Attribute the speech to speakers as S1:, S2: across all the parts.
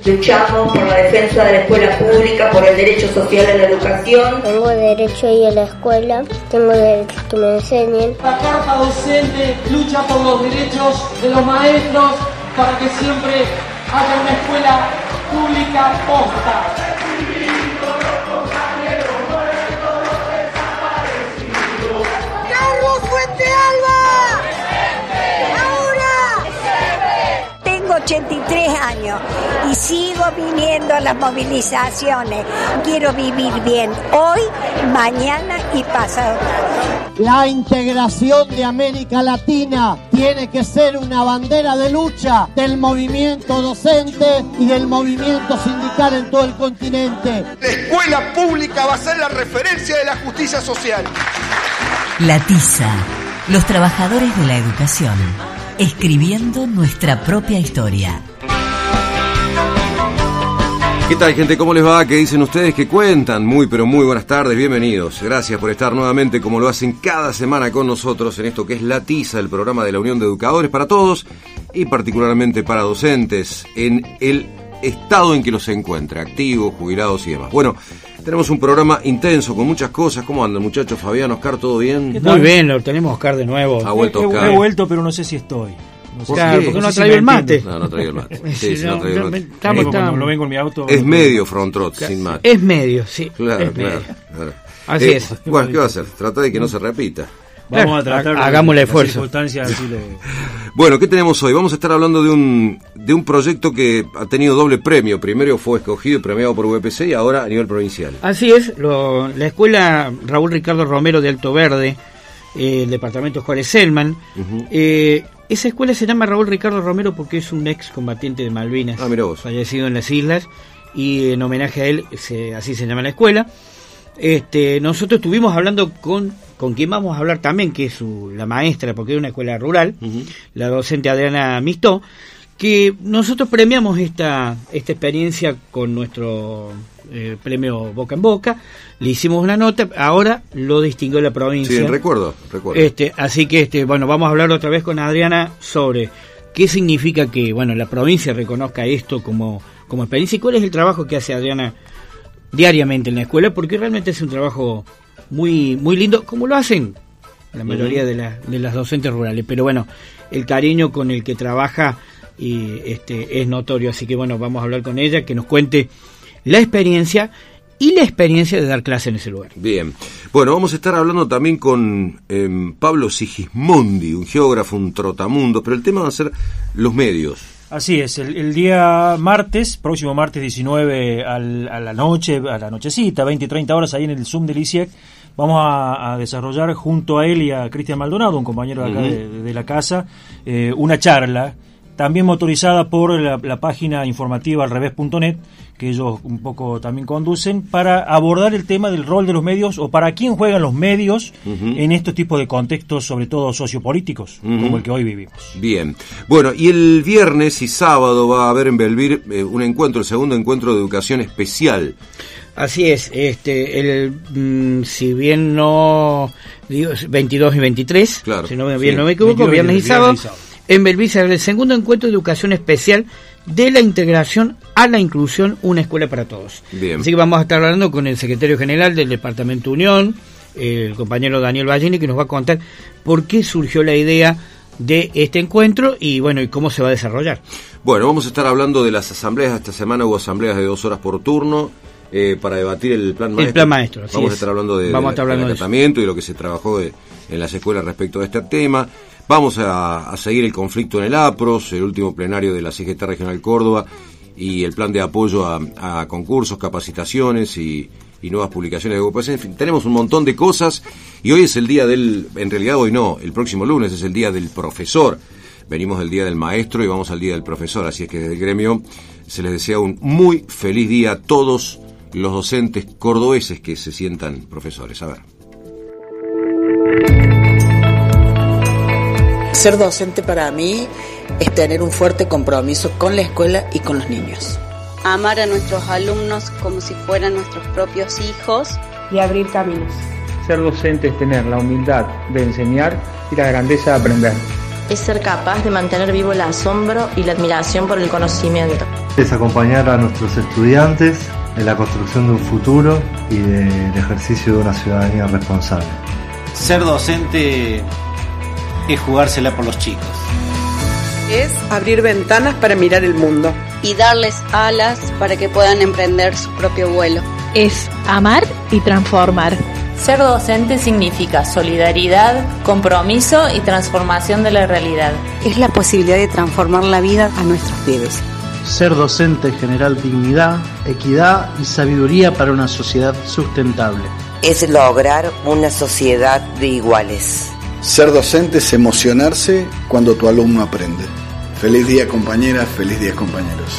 S1: Luchamos por la defensa de la escuela pública, por el derecho social a la educación.
S2: Tengo derecho a ir a la escuela, tengo derecho a que me enseñen.
S3: La Carta Docente lucha por los derechos de los maestros para que siempre haya una escuela pública posta.
S4: ¡Carlos Fuente Alba! ¡Ahora!
S5: Tengo 83 años y sigo viniendo a las movilizaciones. Quiero vivir bien hoy, mañana y pasado.
S6: La integración de América Latina tiene que ser una bandera de lucha del movimiento docente y del movimiento sindical en todo el continente.
S7: La escuela pública va a ser la referencia de la justicia social.
S8: La Tiza, los trabajadores de la educación, escribiendo nuestra propia historia.
S9: ¿Qué tal, gente? ¿Cómo les va? ¿Qué dicen ustedes? ¿Qué cuentan? Muy, pero muy buenas tardes, bienvenidos. Gracias por estar nuevamente, como lo hacen cada semana con nosotros, en esto que es La Tiza, el programa de la Unión de Educadores para Todos y particularmente para docentes en el estado en que los encuentra, activos, jubilados y demás. Bueno, tenemos un programa intenso con muchas cosas. ¿Cómo andan, muchachos? Fabián, Oscar, ¿todo bien?
S10: Muy bien, lo tenemos Oscar de nuevo.
S9: Ha vuelto Oscar.
S10: He vuelto, pero no sé si estoy.
S9: Claro,
S10: porque no ha traído el mate.
S9: No traído el mate. Sí, no traído el mate.
S10: Cuando lo vengo en mi auto.
S9: Es medio frontrot, sin mate.
S10: Es medio, sí.
S9: Claro.
S10: Así es.
S9: Bueno, ¿qué va a hacer? Trata de que no se repita.
S10: Vamos a tratar hagamos el esfuerzo.
S9: Bueno, ¿qué tenemos hoy? Vamos a estar hablando de un proyecto que ha tenido doble premio. Primero fue escogido y premiado por UPC y ahora a nivel provincial.
S10: Así es, la escuela Raúl Ricardo Romero de Alto Verde, el departamento Juárez Selman. Esa escuela se llama Raúl Ricardo Romero porque es un ex combatiente de Malvinas, fallecido en las islas, y en homenaje a él así se llama la escuela. Nosotros estuvimos hablando con quien vamos a hablar también, que es la maestra, porque es una escuela rural, la docente Adriana Mistó, que nosotros premiamos esta experiencia con nuestro premio Boca en Boca, le hicimos una nota, ahora lo distinguió la provincia.
S9: Sí, recuerdo.
S10: Así que bueno, vamos a hablar otra vez con Adriana sobre qué significa que la provincia reconozca esto como experiencia y cuál es el trabajo que hace Adriana diariamente en la escuela, porque realmente es un trabajo muy muy lindo, como lo hacen la mayoría de las docentes rurales, pero bueno, el cariño con el que trabaja es notorio, así que bueno, vamos a hablar con ella, que nos cuente la experiencia de dar clase en ese lugar.
S9: Bien, bueno, vamos a estar hablando también con Pablo Sigismondi, un geógrafo, un trotamundo, pero el tema va a ser los medios.
S11: Así es, el día próximo martes 19 a la nochecita, 20-30 horas, ahí en el Zoom del ICIEC, vamos a desarrollar junto a él y a Cristian Maldonado, un compañero de acá de la casa, una charla, también motorizada por la página informativa alrevés.net, que ellos un poco también conducen, para abordar el tema del rol de los medios, o para quién juegan los medios en estos tipos de contextos, sobre todo sociopolíticos, como el que hoy vivimos. Bien,
S9: bueno, y el viernes y sábado va a haber en Belvir un encuentro, el segundo encuentro de educación especial.
S10: Así es, si bien no digo 22 y 23, claro, si no me equivoco, viernes y sábado. En Belvir se abre el segundo encuentro de educación especial de la integración a la inclusión, una escuela para todos. Bien. Así que vamos a estar hablando con el secretario general del Departamento Unión, el compañero Daniel Ballini, que nos va a contar por qué surgió la idea de este encuentro y cómo se va a desarrollar.
S9: Bueno, vamos a estar hablando de las asambleas. Esta semana hubo asambleas de 2 horas por turno para debatir el plan maestro.
S10: El plan maestro,
S9: vamos a estar hablando del acatamiento y lo que se trabajó en las escuelas respecto a este tema. Vamos a seguir el conflicto en el APROS, el último plenario de la CGT Regional Córdoba y el plan de apoyo a concursos, capacitaciones y nuevas publicaciones de UPC. En fin, tenemos un montón de cosas y hoy es el día en realidad hoy no, el próximo lunes es el día del profesor. Venimos del día del maestro y vamos al día del profesor, así es que desde el gremio se les desea un muy feliz día a todos los docentes cordobeses que se sientan profesores. A ver.
S12: Ser docente para mí es tener un fuerte compromiso con la escuela y con los niños.
S13: Amar a nuestros alumnos como si fueran nuestros propios hijos.
S14: Y abrir caminos.
S15: Ser docente es tener la humildad de enseñar y la grandeza de aprender.
S16: Es ser capaz de mantener vivo el asombro y la admiración por el conocimiento.
S14: Es acompañar a nuestros estudiantes en la construcción de un futuro y del ejercicio de una ciudadanía responsable.
S16: Ser docente es jugársela por los chicos.
S17: Es abrir ventanas para mirar el mundo.
S13: Y darles alas para que puedan emprender su propio vuelo.
S18: Es amar y transformar.
S19: Ser docente significa solidaridad, compromiso y transformación de la realidad.
S20: Es la posibilidad de transformar la vida a nuestros pibes.
S21: Ser docente es generar dignidad, equidad y sabiduría para una sociedad sustentable.
S22: Es lograr una sociedad de iguales.
S23: Ser docente es emocionarse cuando tu alumno aprende. Feliz día, compañeras, feliz día, compañeros.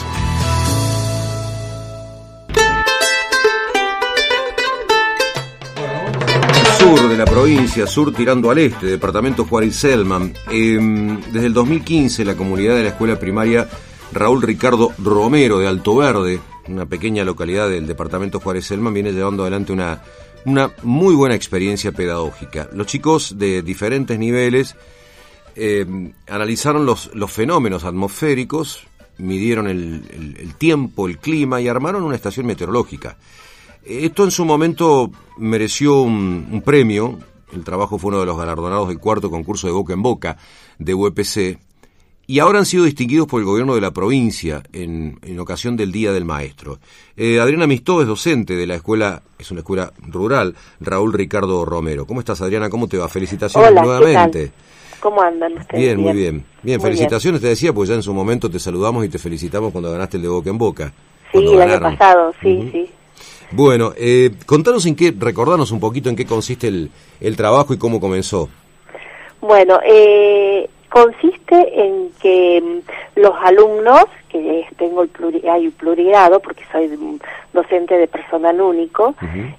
S9: Sur de la provincia, sur tirando al este, departamento Juárez Selman. Desde el 2015 la comunidad de la escuela primaria Raúl Ricardo Romero de Alto Verde, una pequeña localidad del departamento Juárez Selman, viene llevando adelante una muy buena experiencia pedagógica. Los chicos de diferentes niveles analizaron los fenómenos atmosféricos, midieron el tiempo, el clima y armaron una estación meteorológica. Esto en su momento mereció un premio. El trabajo fue uno de los galardonados del cuarto concurso de Boca en Boca de UPC. Y ahora han sido distinguidos por el gobierno de la provincia en ocasión del Día del Maestro. Adriana Mistó es docente de la escuela, es una escuela rural, Raúl Ricardo Romero. ¿Cómo estás, Adriana? ¿Cómo te va? Felicitaciones.
S24: Hola,
S9: nuevamente.
S24: ¿qué tal? ¿Cómo andan ustedes?
S9: Bien, muy bien. Bien,
S24: muy
S9: felicitaciones, bien. Te decía, pues ya en su momento te saludamos y te felicitamos cuando ganaste el de Boca en Boca.
S24: Sí, el año pasado, sí, sí.
S9: Bueno, contanos recordanos un poquito en qué consiste el trabajo y cómo comenzó.
S24: Bueno, consiste en que los alumnos, que tengo hay un plurigrado porque soy docente de personal único,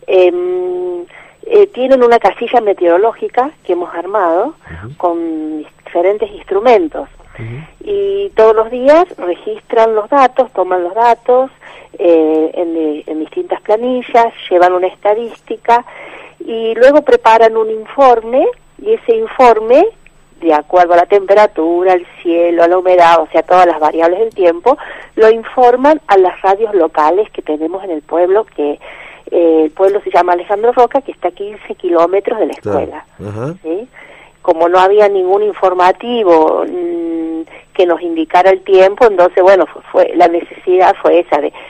S24: tienen una casilla meteorológica que hemos armado con diferentes instrumentos. Y todos los días registran los datos, toman los datos en distintas planillas, llevan una estadística y luego preparan un informe, y ese informe, de acuerdo a la temperatura, al cielo, a la humedad, o sea, todas las variables del tiempo, lo informan a las radios locales que tenemos en el pueblo, que el pueblo se llama Alejandro Roca, que está a 15 kilómetros de la escuela. ¿Sí? Como no había ningún informativo que nos indicara el tiempo, entonces, bueno, la necesidad fue esa de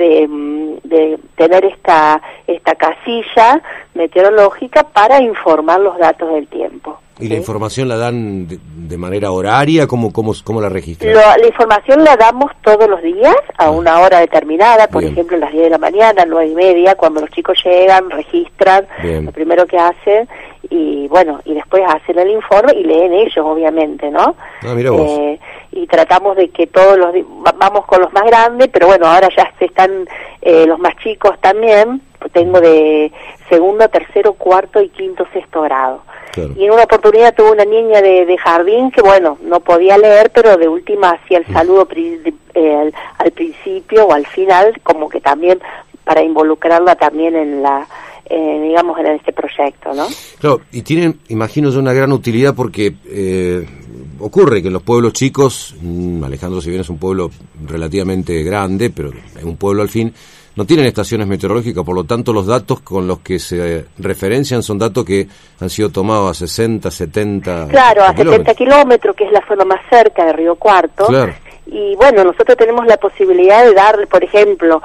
S24: tener esta casilla meteorológica para informar los datos del tiempo.
S9: ¿Y la información la dan de manera horaria? ¿Cómo la registran?
S24: La información la damos todos los días a una hora determinada, por ejemplo, a las 10 de la mañana, 9:30, cuando los chicos llegan, registran lo primero que hacen y bueno, y después hacen el informe y leen ellos, obviamente, ¿no?
S9: Mira vos.
S24: Y tratamos de que todos vamos con los más grandes, pero bueno, ahora ya se están los más chicos también, tengo de segundo, tercero, cuarto y quinto, sexto grado. Claro. Y en una oportunidad tuve una niña de jardín que, bueno, no podía leer, pero de última hacía el saludo al principio o al final, como que también para involucrarla también en digamos, en este proyecto, ¿no?
S9: Claro, y tienen, imagino yo, una gran utilidad porque ocurre que en los pueblos chicos, Alejandro, si bien es un pueblo relativamente grande, pero es un pueblo al fin, no tienen estaciones meteorológicas, por lo tanto los datos con los que se referencian son datos que han sido tomados a 60, 70
S24: Claro, a 70 kilómetros, que es la zona más cerca de Río Cuarto.
S9: Claro.
S24: Y bueno, nosotros tenemos la posibilidad de darle, por ejemplo,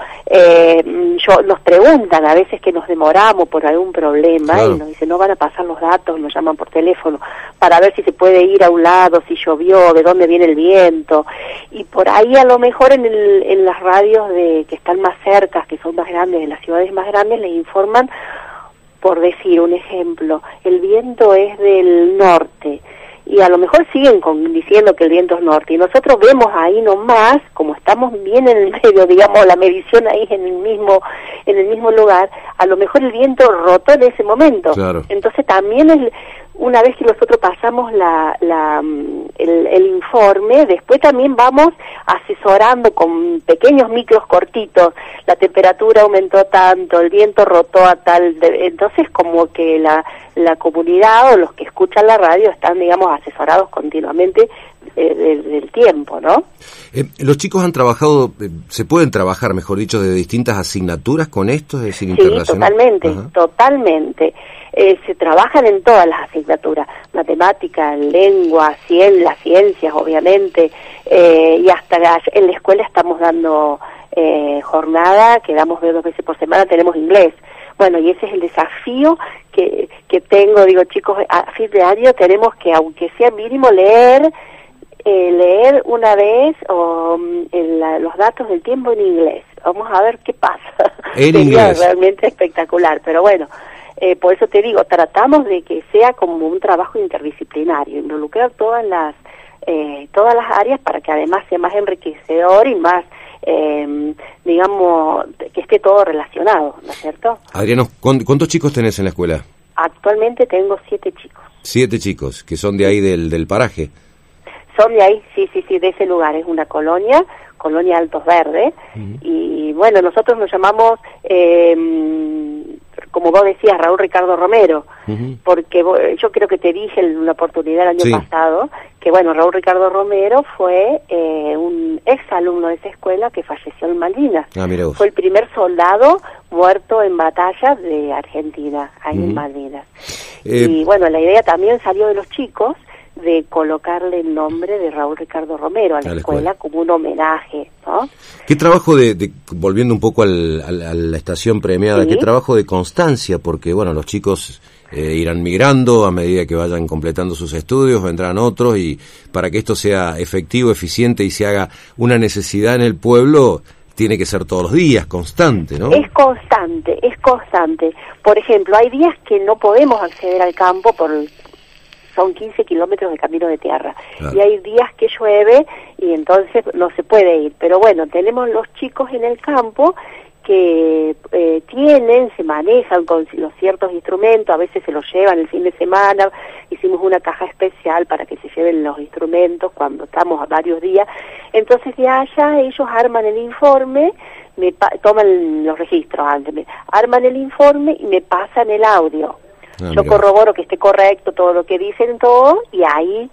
S24: nos preguntan a veces que nos demoramos por algún problema, claro, y nos dicen, no van a pasar los datos, nos llaman por teléfono para ver si se puede ir a un lado, si llovió, de dónde viene el viento, y por ahí a lo mejor en las radios que están más cercas, que son más grandes, en las ciudades más grandes, les informan, por decir un ejemplo, el viento es del norte, y a lo mejor siguen diciendo que el viento es norte, y nosotros vemos ahí nomás, como estamos bien en el medio, digamos, la medición ahí en el mismo lugar, a lo mejor el viento rotó en ese momento.
S9: Claro.
S24: Entonces también una vez que nosotros pasamos el informe, después también vamos asesorando con pequeños micros cortitos, la temperatura aumentó tanto, el viento rotó a tal, entonces como que la comunidad o los que escuchan la radio están, digamos, asesorados continuamente del tiempo, ¿no?
S9: Los chicos han trabajado, se pueden trabajar, mejor dicho, de distintas asignaturas con esto, es decir,
S24: sí,
S9: internacional.
S24: Totalmente. Se trabajan en todas las asignaturas, matemática, lengua, las ciencias, obviamente, y hasta en la escuela estamos dando jornada, que damos 2 veces por semana, tenemos inglés. Bueno, y ese es el desafío que tengo, digo, chicos, a fin de año tenemos que, aunque sea mínimo, leer una vez los datos del tiempo en inglés. Vamos a ver qué pasa. Sería realmente espectacular, pero bueno, por eso te digo, tratamos de que sea como un trabajo interdisciplinario, involucrar todas las áreas para que además sea más enriquecedor y más, digamos, que esté todo relacionado, ¿no es cierto?
S9: Adriano, ¿cuántos chicos tenés en la escuela?
S24: Actualmente tengo 7 chicos.
S9: 7 chicos, que son de ahí del paraje.
S24: Son de ahí, sí, de ese lugar, es una colonia Altos Verdes, y bueno, nosotros nos llamamos, como vos decías, Raúl Ricardo Romero, porque yo creo que te dije en una oportunidad el año pasado, que bueno, Raúl Ricardo Romero fue un ex alumno de esa escuela que falleció en Malvinas. Fue el primer soldado muerto en batalla de Argentina, ahí en Malvinas. Y bueno, la idea también salió de los chicos, de colocarle el nombre de Raúl Ricardo Romero a la escuela como un homenaje, ¿no?
S9: ¿Qué trabajo volviendo un poco a la estación premiada, qué trabajo de constancia? Porque, bueno, los chicos irán migrando a medida que vayan completando sus estudios, vendrán otros, y para que esto sea efectivo, eficiente y se haga una necesidad en el pueblo, tiene que ser todos los días, constante, ¿no?
S24: Es constante. Por ejemplo, hay días que no podemos acceder al campo son 15 kilómetros de camino de tierra, y hay días que llueve y entonces no se puede ir, pero bueno, tenemos los chicos en el campo que se manejan con los ciertos instrumentos, a veces se los llevan el fin de semana, hicimos una caja especial para que se lleven los instrumentos cuando estamos a varios días, entonces de allá ellos arman el informe, toman los registros antes, arman el informe y me pasan el audio. Yo corroboro que esté correcto todo lo que dicen todo, y ahí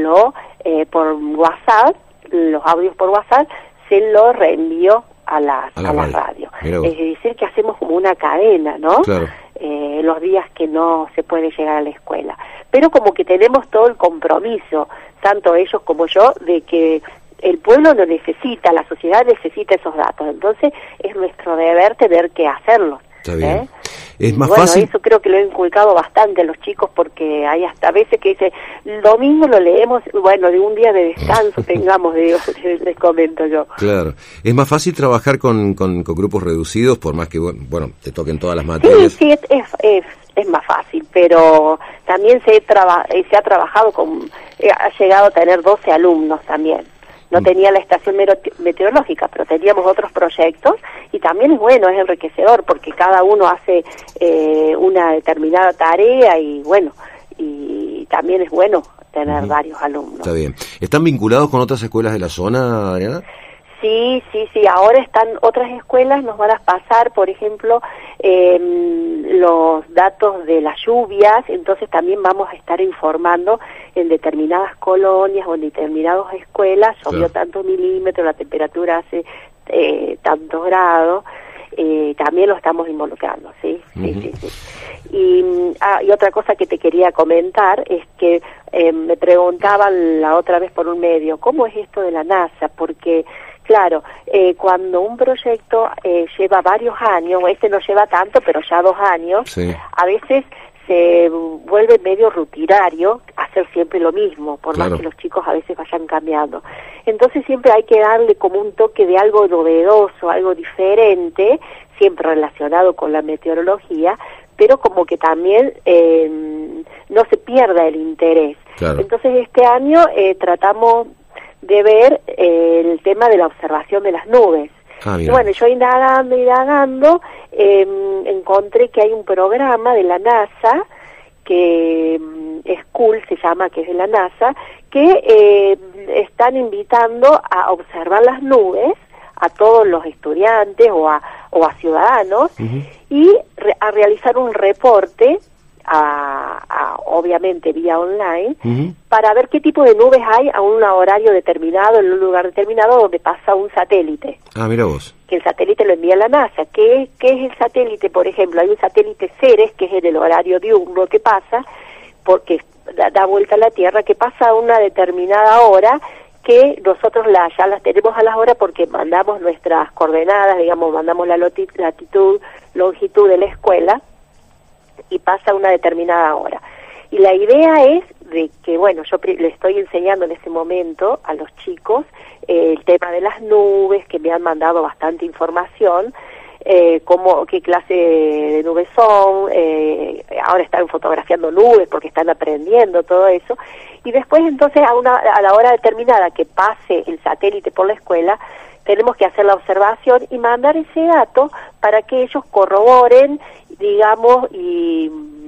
S24: por WhatsApp, los audios por WhatsApp, se los reenvío a la radio. Es decir, que hacemos como una cadena, ¿no? Claro. Los días que no se puede llegar a la escuela. Pero como que tenemos todo el compromiso, tanto ellos como yo, de que el pueblo lo necesita, la sociedad necesita esos datos. Entonces es nuestro deber tener que hacerlo.
S9: Está bien. Es más
S24: bueno,
S9: fácil.
S24: Eso creo que lo he inculcado bastante a los chicos, porque hay hasta veces que dice, el domingo lo leemos, bueno, de un día de descanso tengamos, les comento yo.
S9: Claro. Es más fácil trabajar con grupos reducidos, por más que, bueno, te toquen todas las materias.
S24: Sí, es más fácil, pero también se ha trabajado ha llegado a tener 12 alumnos también. No tenía la estación meteorológica, pero teníamos otros proyectos, y también es bueno, es enriquecedor, porque cada uno hace una determinada tarea, y bueno, y también es bueno tener varios alumnos.
S9: Está bien. ¿Están vinculados con otras escuelas de la zona, Adriana?
S24: Sí, ahora están otras escuelas, nos van a pasar, por ejemplo, los datos de las lluvias, entonces también vamos a estar informando en determinadas colonias o en determinadas escuelas, llovió tantos milímetros, la temperatura hace tantos grados, también lo estamos involucrando, ¿sí? Sí. Y otra cosa que te quería comentar es que me preguntaban la otra vez por un medio, ¿cómo es esto de la NASA? Porque claro, cuando un proyecto lleva varios años, este no lleva tanto, pero ya 2 años, a veces se vuelve medio rutinario hacer siempre lo mismo, por más que los chicos a veces vayan cambiando. Entonces siempre hay que darle como un toque de algo novedoso, algo diferente, siempre relacionado con la meteorología, pero como que también no se pierda el interés. Entonces este año tratamos de ver el tema de la observación de las nubes. Y bueno, yo indagando, encontré que hay un programa de la NASA que School, se llama, que es de la NASA, que están invitando a observar las nubes a todos los estudiantes o a ciudadanos y a realizar un reporte, obviamente vía online, para ver qué tipo de nubes hay a un horario determinado, en un lugar determinado donde pasa un satélite.
S9: Ah, mira vos.
S24: Que el satélite lo envía a la NASA. ¿Qué es el satélite? Por ejemplo, hay un satélite Ceres, que es en el horario diurno que pasa, porque da vuelta a la Tierra, que pasa a una determinada hora, que nosotros ya las tenemos a las horas porque mandamos nuestras coordenadas, digamos, mandamos la latitud, longitud de la escuela, y pasa a una determinada hora. Y la idea es de que, bueno, yo le estoy enseñando en ese momento a los chicos el tema de las nubes, que me han mandado bastante información, qué clase de nubes son, ahora están fotografiando nubes porque están aprendiendo todo eso, y después entonces a la hora determinada que pase el satélite por la escuela, tenemos que hacer la observación y mandar ese dato para que ellos corroboren, digamos, y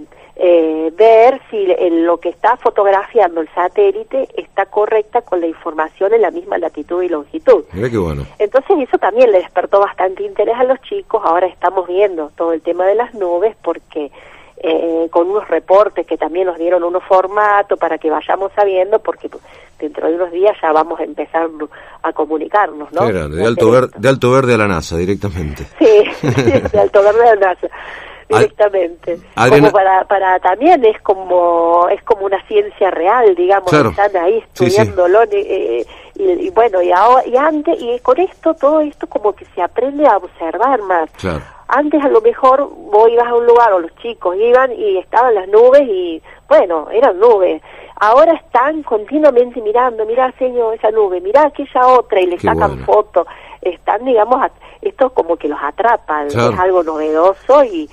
S24: ver si lo que está fotografiando el satélite está correcta con la información en la misma latitud y longitud.
S9: Mira qué bueno.
S24: Entonces eso también le despertó bastante interés a los chicos. Ahora estamos viendo todo el tema de las nubes porque con unos reportes que también nos dieron unos formatos para que vayamos sabiendo, porque dentro de unos días ya vamos a empezar a comunicarnos, ¿no?
S9: Qué grande, de Alto Verde a la NASA directamente.
S24: Sí, de Alto Verde a la NASA directamente.
S9: Adriana,
S24: como para también es como una ciencia real, digamos,
S9: claro.
S24: Están ahí estudiándolo. Sí. Y bueno, y antes, y con todo esto como que se aprende a observar más.
S9: Claro.
S24: Antes a lo mejor vos ibas a un lugar, o los chicos iban y estaban las nubes y, bueno, eran nubes. Ahora están continuamente mirando, mirá, señor, esa nube, mirá aquella otra, y le sacan fotos. Están, digamos, esto como que los atrapan, claro. Es algo novedoso y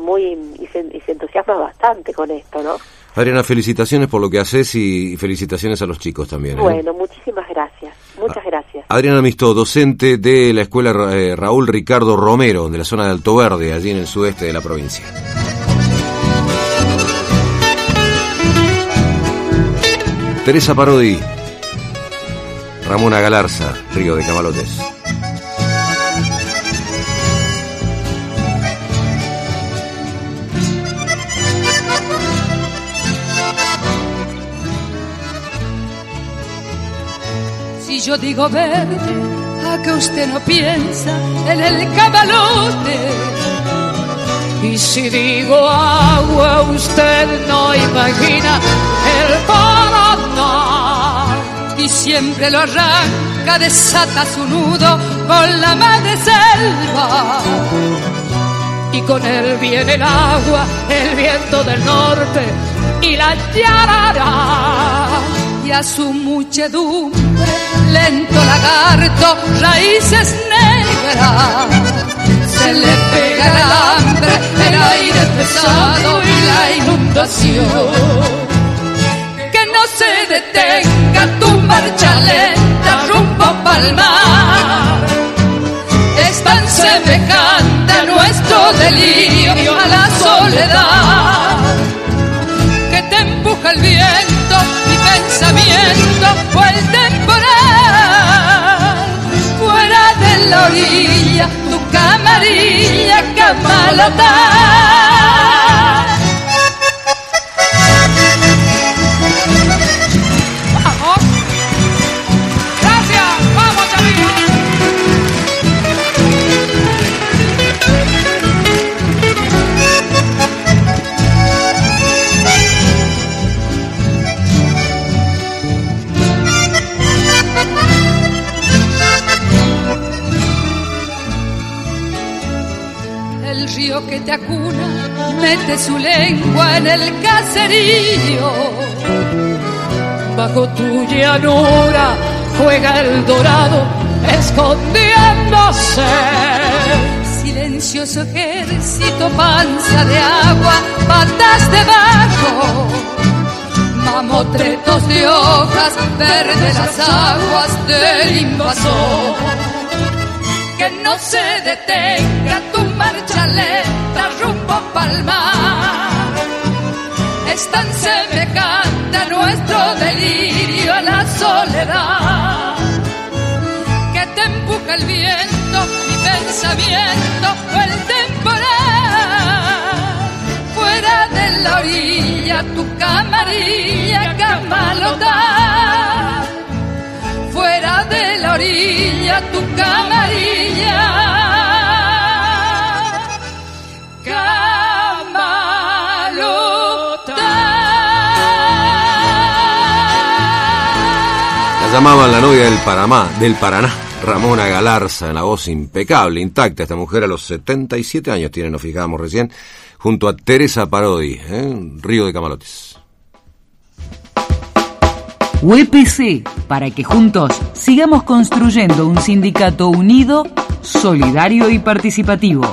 S24: se entusiasma bastante con esto, ¿no?
S9: Adriana, felicitaciones por lo que haces y felicitaciones a los chicos también.
S24: Bueno, muchísimas gracias. Muchas gracias.
S9: Adriana Mistó, docente de la escuela Raúl Ricardo Romero, de la zona de Alto Verde, allí en el sudeste de la provincia. Teresa Parodi, Ramona Galarza, Río de Camalotes.
S1: Si yo digo verde, ¿a que usted no piensa en el camalote? Y si digo agua, usted no imagina el Paraná. Y siempre lo arranca, desata su nudo con la madre selva. Y con él viene el agua, el viento del norte y la yarará. Y a su muchedumbre, lento lagarto, raíces negras, se le pega el hambre, el aire pesado y la inundación. Que no se detenga tu marcha lenta rumbo pa'l mar. Es tan semejante a nuestro delirio, a la soledad, que te empuja el viento, mi pensamiento o el temporal. Fuera de la orilla, tu camarilla camalotar. ¡Vamos! ¡Gracias! ¡Vamos, amigos! El río que te acuna mete su lengua en el caserío. Bajo tu llanura juega el dorado escondiéndose. Silencioso ejército, panza de agua, patas debajo. Mamotretos de hojas, verdes las aguas del invasor. Que no se detenga tu marcha lenta rumbo pa'l mar. es tan semejante a nuestro delirio, a la soledad, que te empuja el viento, mi pensamiento o el temporal. Fuera de la orilla, tu camarilla, Camalota. Fuera de la orilla, tu camarilla,
S9: La llamaban la novia del Paraná, Ramona Galarza, en la voz impecable, intacta. Esta mujer a los 77 años tiene, nos fijábamos recién, junto a Teresa Parodi, Río de Camalotes.
S2: UPC, para que juntos sigamos construyendo un sindicato unido, solidario y participativo.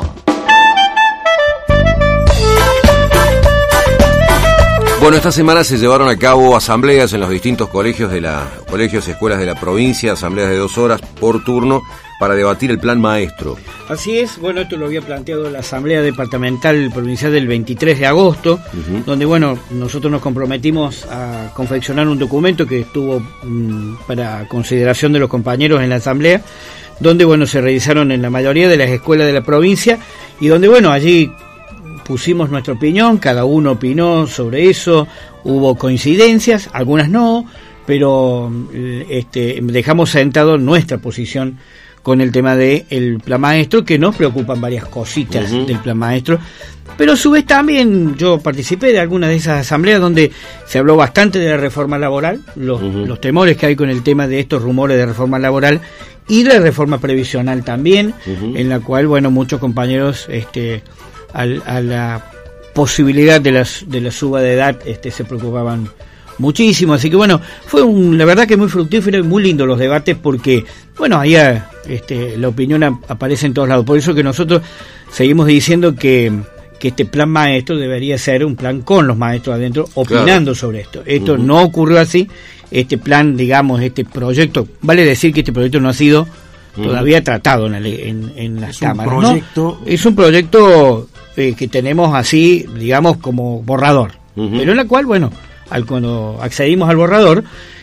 S9: Bueno, esta semana se llevaron a cabo asambleas en los distintos colegios y escuelas de la provincia, asambleas de 2 horas por turno para debatir el plan maestro.
S10: Así es, bueno, esto lo había planteado la Asamblea Departamental Provincial del 23 de agosto, donde, bueno, nosotros nos comprometimos a confeccionar un documento que estuvo para consideración de los compañeros en la Asamblea, donde, bueno, se realizaron en la mayoría de las escuelas de la provincia y donde, bueno, allí pusimos nuestra opinión, cada uno opinó sobre eso, hubo coincidencias, algunas no, pero dejamos sentado nuestra posición con el tema del plan maestro, que nos preocupan varias cositas del plan maestro, pero a su vez también yo participé de algunas de esas asambleas donde se habló bastante de la reforma laboral, los temores que hay con el tema de estos rumores de reforma laboral y de la reforma previsional también, en la cual, bueno, muchos compañeros a la posibilidad de la suba de edad se preocupaban muchísimo, así que bueno, fue la verdad que muy fructífero y muy lindo los debates porque, bueno, ahí la opinión aparece en todos lados, por eso que nosotros seguimos diciendo que este plan maestro debería ser un plan con los maestros adentro opinando sobre esto. Esto no ocurrió así, este plan, digamos, este proyecto, vale decir que este proyecto no ha sido todavía tratado en las cámaras, ¿no? Es un proyecto que tenemos así, digamos, como borrador, pero en la cual, bueno, cuando accedimos al borrador,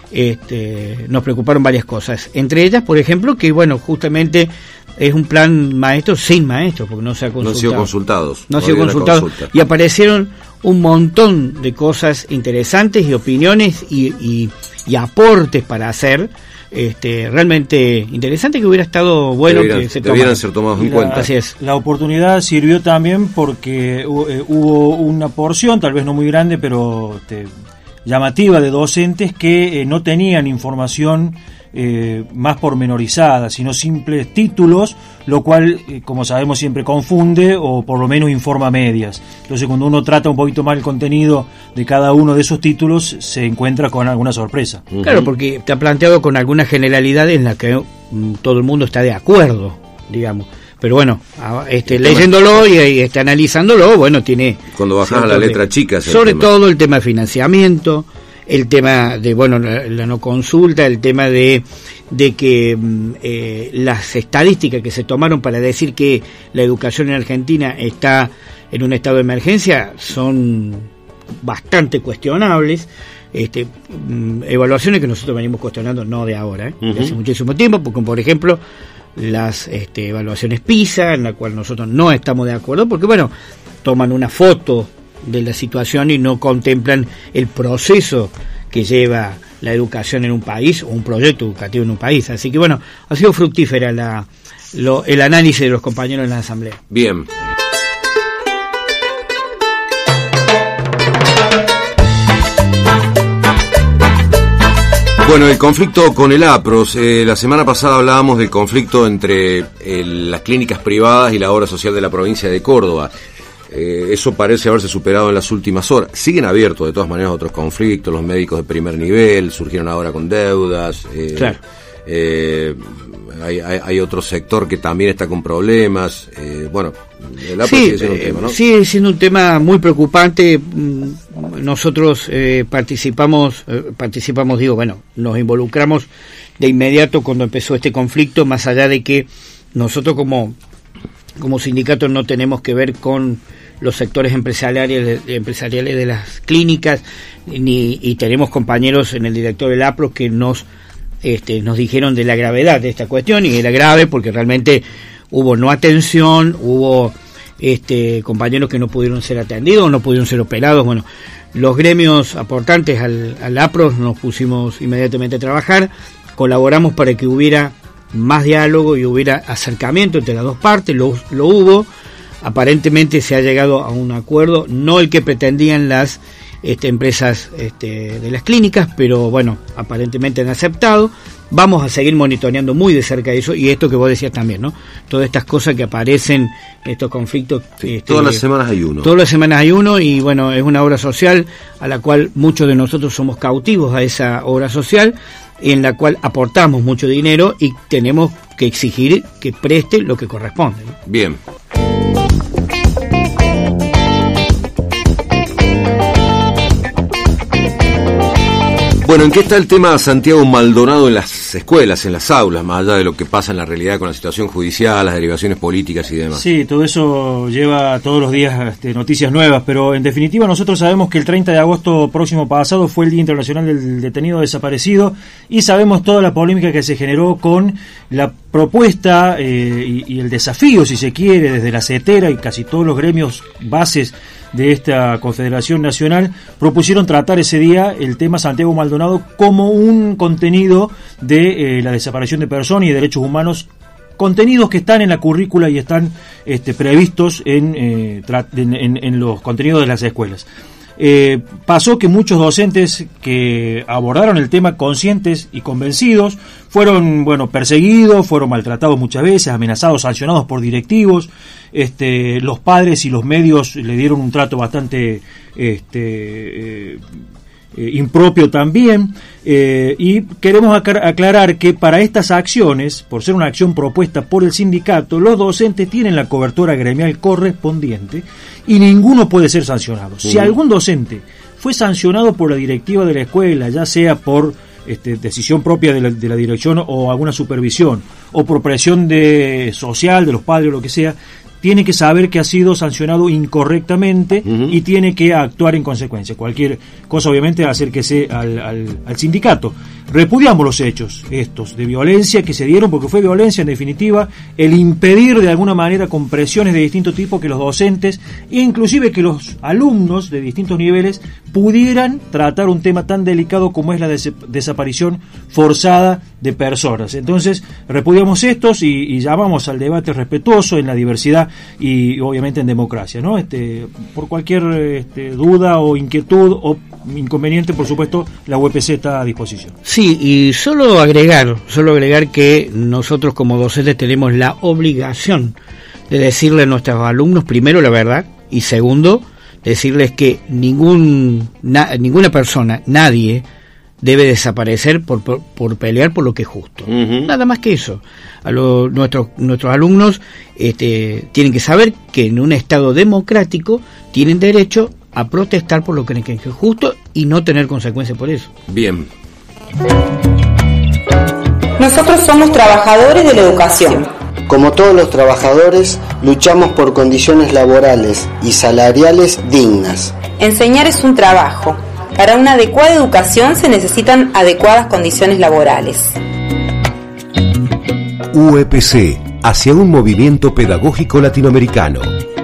S10: nos preocuparon varias cosas, entre ellas, por ejemplo, que, bueno, justamente es un plan maestro sin maestros, porque no se ha consultado. No ha sido consultado. Y aparecieron un montón de cosas interesantes y opiniones y aportes para hacer, realmente interesante, que hubiera estado bueno que se
S9: debieran ser tomados en cuenta.
S10: Así es.
S11: La oportunidad sirvió también porque hubo una porción, tal vez no muy grande, pero llamativa, de docentes que no tenían información más pormenorizada, sino simples títulos, lo cual, como sabemos, siempre confunde o por lo menos informa a medias. Entonces, cuando uno trata un poquito más el contenido de cada uno de esos títulos, se encuentra con alguna sorpresa.
S10: Claro, porque está planteado con alguna generalidad en la que todo el mundo está de acuerdo, digamos. Pero bueno, leyéndolo y analizándolo, bueno, tiene...
S9: Cuando bajas a la letra chica...
S10: Sobre todo el tema de financiamiento, el tema de, bueno, la no consulta, el tema de que las estadísticas que se tomaron para decir que la educación en Argentina está en un estado de emergencia son bastante cuestionables. Evaluaciones que nosotros venimos cuestionando no de ahora, de hace muchísimo tiempo, porque, por ejemplo, las evaluaciones PISA, en la cual nosotros no estamos de acuerdo, porque, bueno, toman una foto de la situación y no contemplan el proceso que lleva la educación en un país o un proyecto educativo en un país. Así que, bueno, ha sido fructífera el análisis de los compañeros en la asamblea.
S9: Bien. Bueno, el conflicto con el APROS. La semana pasada hablábamos del conflicto entre las clínicas privadas y la obra social de la provincia de Córdoba. Eso parece haberse superado en las últimas horas. Siguen abiertos de todas maneras otros conflictos, los médicos de primer nivel surgieron ahora con deudas.
S10: Claro.
S9: Hay otro sector que también está con problemas. Bueno, el APROS sigue siendo un tema, ¿no?
S10: Sigue siendo un tema muy preocupante. Nosotros participamos, digo, bueno, nos involucramos de inmediato cuando empezó este conflicto, más allá de que nosotros como sindicato no tenemos que ver con los sectores empresariales de las clínicas, y tenemos compañeros en el director del APRO que nos dijeron de la gravedad de esta cuestión, y era grave porque realmente hubo no atención, hubo compañeros que no pudieron ser atendidos, no pudieron ser operados. Bueno, los gremios aportantes al APRO nos pusimos inmediatamente a trabajar, colaboramos para que hubiera más diálogo y hubiera acercamiento entre las dos partes, lo hubo, aparentemente se ha llegado a un acuerdo, no el que pretendían las empresas de las clínicas, pero bueno, aparentemente han aceptado. Vamos a seguir monitoreando muy de cerca eso, y esto que vos decías también, ¿no? Todas estas cosas que aparecen, estos conflictos.
S9: Sí, todas las semanas hay uno.
S10: Todas las semanas hay uno, y bueno, es una obra social a la cual muchos de nosotros somos cautivos a esa obra social, en la cual aportamos mucho dinero y tenemos que exigir que preste lo que corresponde, ¿no?
S9: Bien. Bueno, ¿en qué está el tema Santiago Maldonado en las escuelas, en las aulas, más allá de lo que pasa en la realidad con la situación judicial, las derivaciones políticas y demás?
S11: Sí, todo eso lleva todos los días noticias nuevas, pero en definitiva nosotros sabemos que el 30 de agosto próximo pasado fue el Día Internacional del Detenido Desaparecido, y sabemos toda la polémica que se generó con la propuesta y el desafío, si se quiere, desde la CETERA y casi todos los gremios bases de esta Confederación Nacional propusieron tratar ese día el tema Santiago Maldonado como un contenido de la desaparición de personas y de derechos humanos, contenidos que están en la currícula y están previstos en los contenidos de las escuelas. Pasó que muchos docentes que abordaron el tema conscientes y convencidos fueron perseguidos, fueron maltratados muchas veces, amenazados, sancionados por directivos. Los padres y los medios le dieron un trato bastante impropio también, y queremos aclarar que para estas acciones, por ser una acción propuesta por el sindicato, los docentes tienen la cobertura gremial correspondiente y ninguno puede ser sancionado. Si algún docente fue sancionado por la directiva de la escuela, ya sea por decisión propia de la dirección o alguna supervisión, o por presión social de los padres o lo que sea, tiene que saber que ha sido sancionado incorrectamente y tiene que actuar en consecuencia. Cualquier cosa, obviamente, acérquese al sindicato. Repudiamos los hechos estos de violencia que se dieron, porque fue violencia en definitiva, el impedir de alguna manera con presiones de distinto tipo que los docentes e inclusive que los alumnos de distintos niveles pudieran tratar un tema tan delicado como es la desaparición forzada de personas. Entonces, repudiamos estos y llamamos al debate respetuoso en la diversidad y obviamente en democracia, ¿no? Por cualquier duda o inquietud o inconveniente, por supuesto, la UPC está a disposición.
S10: Sí, y solo agregar que nosotros como docentes tenemos la obligación de decirle a nuestros alumnos, primero, la verdad, y segundo, decirles que ninguna persona, nadie debe desaparecer por pelear por lo que es justo. Nada más que eso. Nuestros alumnos tienen que saber que en un Estado democrático tienen derecho a protestar por lo que es justo y no tener consecuencias por eso.
S9: Bien.
S3: Nosotros somos trabajadores de la educación.
S4: Como todos los trabajadores, luchamos por condiciones laborales y salariales dignas.
S3: Enseñar es un trabajo. Para una adecuada educación se necesitan adecuadas condiciones laborales.
S5: UPC, hacia un movimiento pedagógico latinoamericano.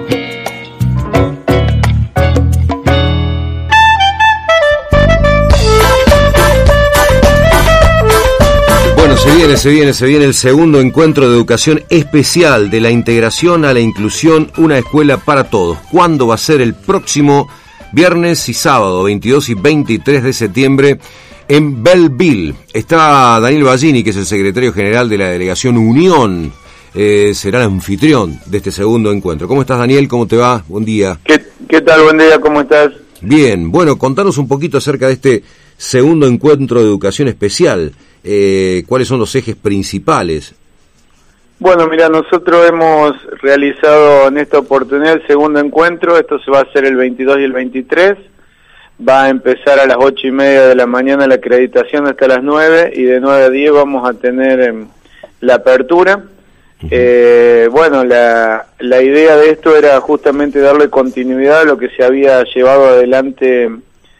S9: Bueno, se viene el segundo encuentro de educación especial de la integración a la inclusión, una escuela para todos. ¿Cuándo va a ser? El próximo viernes y sábado, 22 y 23 de septiembre, en Belleville. Está Daniel Ballini, que es el secretario general de la delegación Unión. Será el anfitrión de este segundo encuentro. ¿Cómo estás, Daniel? ¿Cómo te va? Buen día.
S6: ¿Qué tal? Buen día, ¿cómo estás?
S9: Bien, bueno, contanos un poquito acerca de este segundo encuentro de educación especial. ¿Cuáles son los ejes principales?
S6: Bueno, mira, nosotros hemos realizado en esta oportunidad el segundo encuentro. Esto se va a hacer el 22 y el 23. Va a empezar a las 8:30 de la mañana la acreditación hasta las 9, y de 9 a 10 vamos a tener la apertura. Bueno, la idea de esto era justamente darle continuidad a lo que se había llevado adelante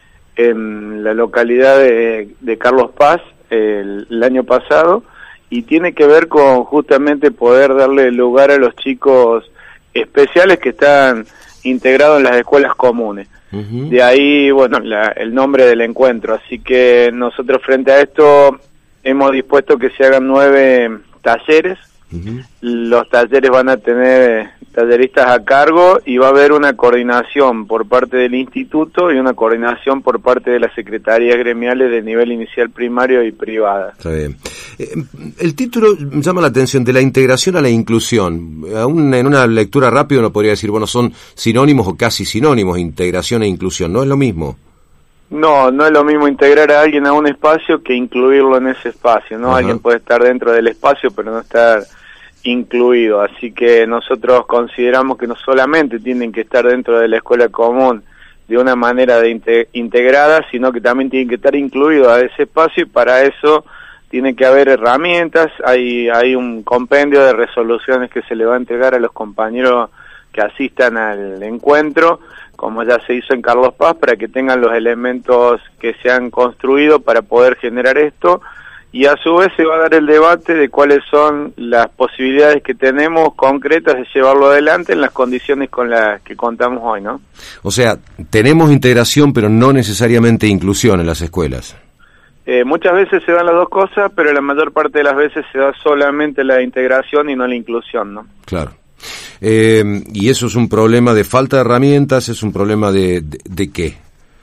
S6: en la localidad de Carlos Paz el año pasado, y tiene que ver con justamente poder darle lugar a los chicos especiales que están integrados en las escuelas comunes. De ahí, bueno, el nombre del encuentro. Así que nosotros frente a esto hemos dispuesto que se hagan 9 talleres. Los talleres van a tener talleristas a cargo y va a haber una coordinación por parte del instituto y una coordinación por parte de las secretarías gremiales de nivel inicial primario y privada.
S9: Está bien. El título llama la atención, de la integración a la inclusión. Aún en una lectura rápida uno podría decir, bueno, son sinónimos o casi sinónimos, integración e inclusión. ¿No es lo mismo?
S6: No, no es lo mismo integrar a alguien a un espacio que incluirlo en ese espacio, ¿no? Alguien puede estar dentro del espacio pero no estar incluido, así que nosotros consideramos que no solamente tienen que estar dentro de la escuela común de una manera integrada, sino que también tienen que estar incluidos a ese espacio, y para eso tiene que haber herramientas. Hay un compendio de resoluciones que se le va a entregar a los compañeros que asistan al encuentro, como ya se hizo en Carlos Paz, para que tengan los elementos que se han construido para poder generar esto, y a su vez se va a dar el debate de cuáles son las posibilidades que tenemos concretas de llevarlo adelante en las condiciones con las que contamos hoy, ¿no?
S9: O sea, tenemos integración, pero no necesariamente inclusión en las escuelas.
S6: Muchas veces se dan las dos cosas, pero la mayor parte de las veces se da solamente la integración y no la inclusión, ¿no?
S9: Claro. ¿Y eso es un problema de falta de herramientas? ¿Es un problema de qué?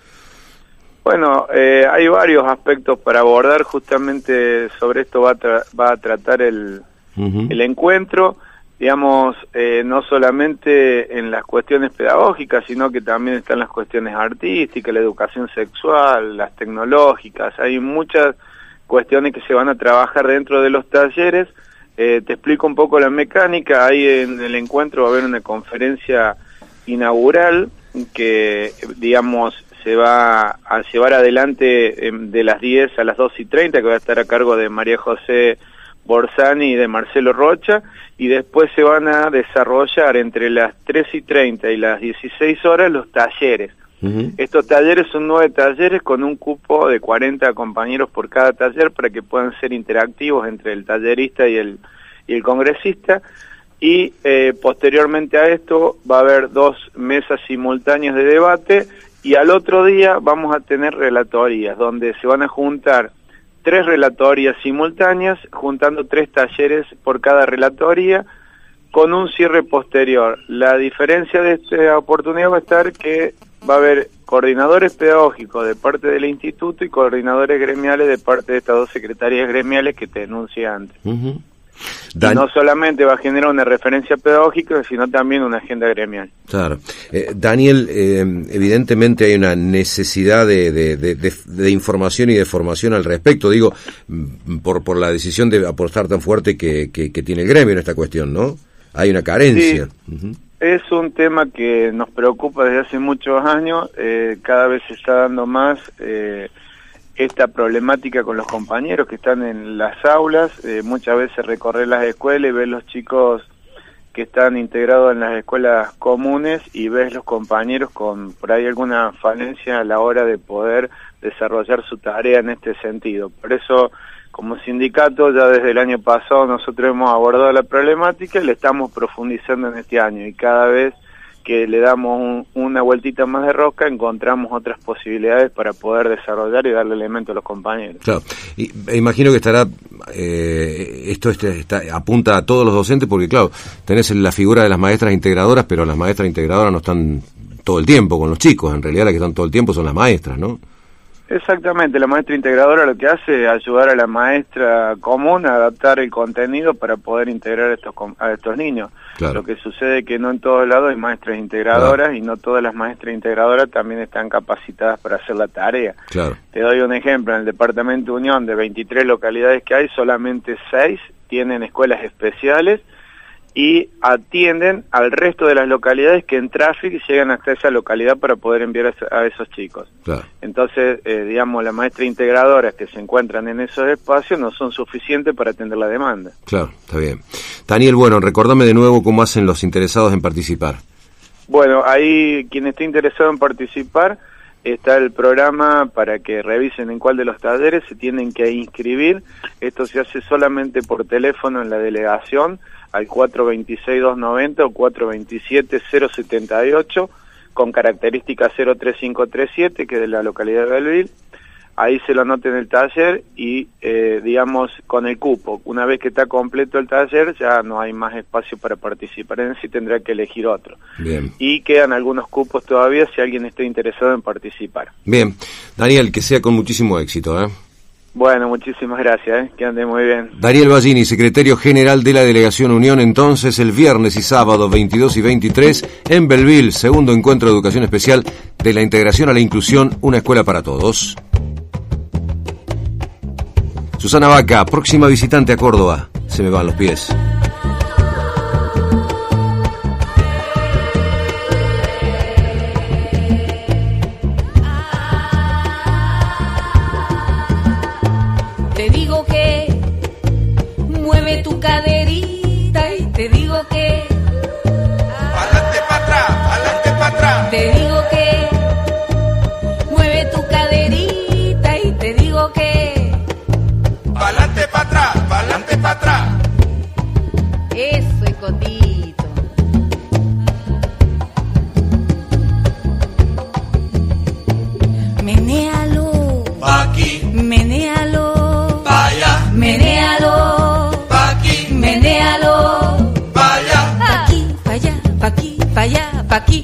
S6: Bueno, hay varios aspectos para abordar. Justamente sobre esto va a tratar el encuentro, digamos, no solamente en las cuestiones pedagógicas, sino que también están las cuestiones artísticas, la educación sexual, las tecnológicas. Hay muchas cuestiones que se van a trabajar dentro de los talleres. Te explico un poco la mecánica. Ahí en el encuentro va a haber una conferencia inaugural que, digamos, se va a llevar adelante de las 10 a las 2:30, que va a estar a cargo de María José Borsani y de Marcelo Rocha, y después se van a desarrollar entre las 3:30 y las 16 horas los talleres. Estos talleres son 9 talleres con un cupo de 40 compañeros por cada taller, para que puedan ser interactivos entre el tallerista y el congresista. Y posteriormente a esto va a haber 2 mesas simultáneas de debate, y al otro día vamos a tener relatorías, donde se van a juntar 3 relatorías simultáneas, juntando 3 talleres por cada relatoría, con un cierre posterior. La diferencia de esta oportunidad va a estar que va a haber coordinadores pedagógicos de parte del instituto y coordinadores gremiales de parte de estas 2 secretarías gremiales que te enuncié antes. Y no solamente va a generar una referencia pedagógica, sino también una agenda gremial.
S9: Claro. Daniel, evidentemente hay una necesidad de información y de formación al respecto, digo, por la decisión de apostar tan fuerte que tiene el gremio en esta cuestión, ¿no? Hay una carencia. Sí.
S6: Es un tema que nos preocupa desde hace muchos años. Cada vez se está dando más esta problemática con los compañeros que están en las aulas. Muchas veces recorrer las escuelas y ver los chicos que están integrados en las escuelas comunes, y ves los compañeros con por ahí alguna falencia a la hora de poder desarrollar su tarea en este sentido. Por eso, como sindicato, ya desde el año pasado nosotros hemos abordado la problemática y le estamos profundizando en este año, y cada vez que le damos una vueltita más de rosca, encontramos otras posibilidades para poder desarrollar y darle elemento a los compañeros.
S9: Claro, y imagino que estará, esto apunta a todos los docentes, porque claro, tenés la figura de las maestras integradoras, pero las maestras integradoras no están todo el tiempo con los chicos, en realidad las que están todo el tiempo son las maestras, ¿no?
S6: Exactamente, la maestra integradora lo que hace es ayudar a la maestra común a adaptar el contenido para poder integrar a estos niños. Claro. Lo que sucede es que no en todos lados hay maestras integradoras, y no todas las maestras integradoras también están capacitadas para hacer la tarea.
S9: Claro.
S6: Te doy un ejemplo, en el departamento Unión, de 23 localidades que hay, solamente 6 tienen escuelas especiales, y atienden al resto de las localidades que en tráfico llegan hasta esa localidad para poder enviar a esos chicos.
S9: Claro.
S6: Entonces, digamos, las maestras integradoras que se encuentran en esos espacios no son suficientes para atender la demanda.
S9: Claro, está bien. Daniel, bueno, recordame de nuevo cómo hacen los interesados en participar.
S6: Bueno, ahí quien esté interesado en participar, está el programa para que revisen en cuál de los talleres se tienen que inscribir. Esto se hace solamente por teléfono en la delegación, al 426-290 o 427-078, con característica 03537, que es de la localidad de Belleville. Ahí se lo anota en el taller y, digamos, con el cupo. Una vez que está completo el taller, ya no hay más espacio para participar en él, sí tendrá que elegir otro.
S9: Bien.
S6: Y quedan algunos cupos todavía si alguien esté interesado en participar.
S9: Bien. Daniel, que sea con muchísimo éxito, ¿eh?
S6: Bueno, muchísimas gracias, que ande muy bien.
S9: Daniel Ballini, secretario general de la Delegación Unión, entonces el viernes y sábado 22 y 23 en Belleville, segundo encuentro de educación especial de la integración a la inclusión, una escuela para todos. Susana Vaca, próxima visitante a Córdoba, se me van los pies.
S1: Te digo que mueve tu caderita y te digo que
S7: pa'lante pa' atrás, pa'lante pa' atrás.
S1: Te digo que mueve tu caderita y te digo que
S7: pa'lante pa' atrás, pa'lante pa' atrás.
S1: Eso es cotito. Menéalo.
S7: Pa' aquí.
S1: Menéalo.
S7: Menéalo,
S1: pa' aquí, menéalo,
S7: pa' allá,
S1: pa' aquí, pa' allá, pa' aquí, pa' allá, pa' aquí.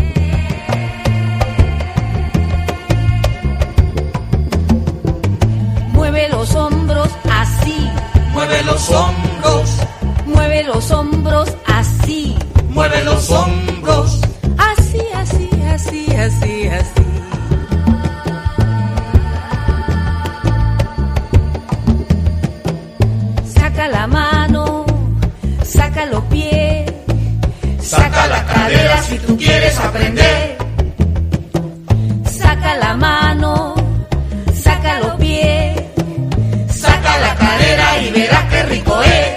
S1: Mueve los hombros así,
S7: mueve los hombros,
S1: mueve los hombros así,
S7: mueve los hombros,
S1: así, así, así, así, así. Saca la mano, saca los pies,
S7: saca la cadera si tú quieres aprender.
S1: Saca la mano, saca los pies,
S7: saca la cadera y verás qué rico es.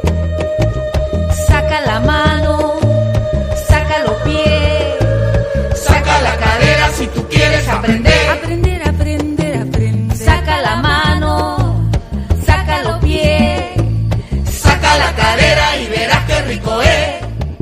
S1: Saca la mano, saca los pies,
S7: saca la cadera si tú quieres aprender.
S1: Aprender, aprender, aprender. Saca la mano, saca los pies,
S7: saca la cadera y verás qué rico es.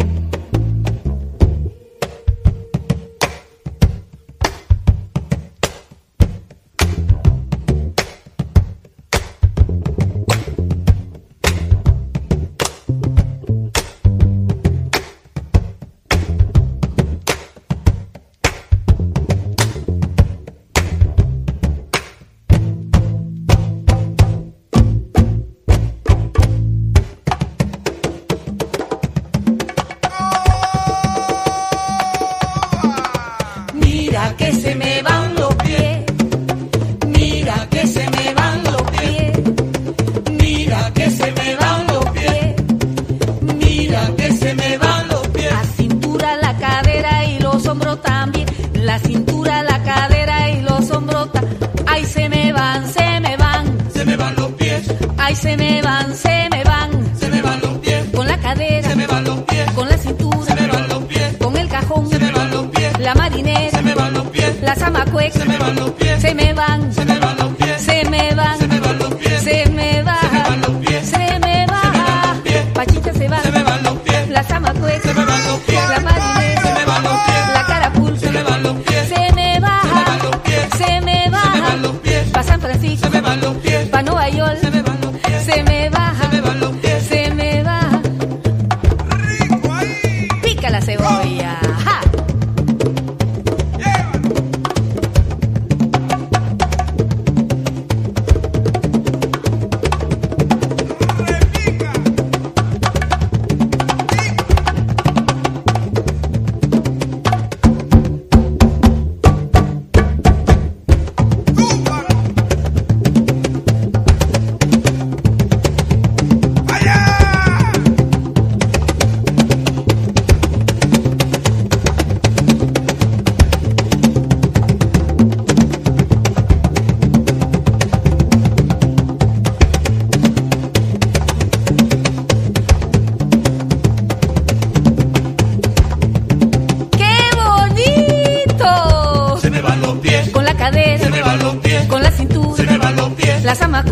S1: Mira que se me van los pies, mira que se me van los pies,
S7: mira que se me van los pies, mira que se me van los pies.
S1: La cintura, la cadera y los hombros también, la cintura, la cadera y los hombros también. Ay, se me van, se me van,
S7: se me van los pies.
S1: Ay, se me van, se me van,
S7: se me van los pies.
S1: Con la cadera,
S7: se me van los pies.
S1: Con la cintura,
S7: se me van los pies.
S1: Con el cajón,
S7: se me van los pies.
S1: La marinera,
S7: se me van los pies.
S1: La zamacueca,
S7: se me van los pies.
S1: Se me van,
S7: se me van los pies.
S1: Se me van,
S7: se me van los pies.
S1: Se me va,
S7: se me van los pies.
S1: Se me va, Pachita se va,
S7: se me van los pies.
S1: La zamacueca,
S7: se me van los pies.
S1: La marinera,
S7: se me van los pies.
S1: La carapulca,
S7: se me van los pies.
S1: Se me va,
S7: se me van los pies.
S1: Se me va,
S7: se me van los pies.
S1: Pa' San Francisco,
S7: se me van los pies.
S1: Pa' Nueva York,
S7: se me van los pies.
S1: Se me baja,
S7: se me van los pies.
S1: Se me va.
S7: Rico ahí.
S1: Pica la cebolla. ¡Ja!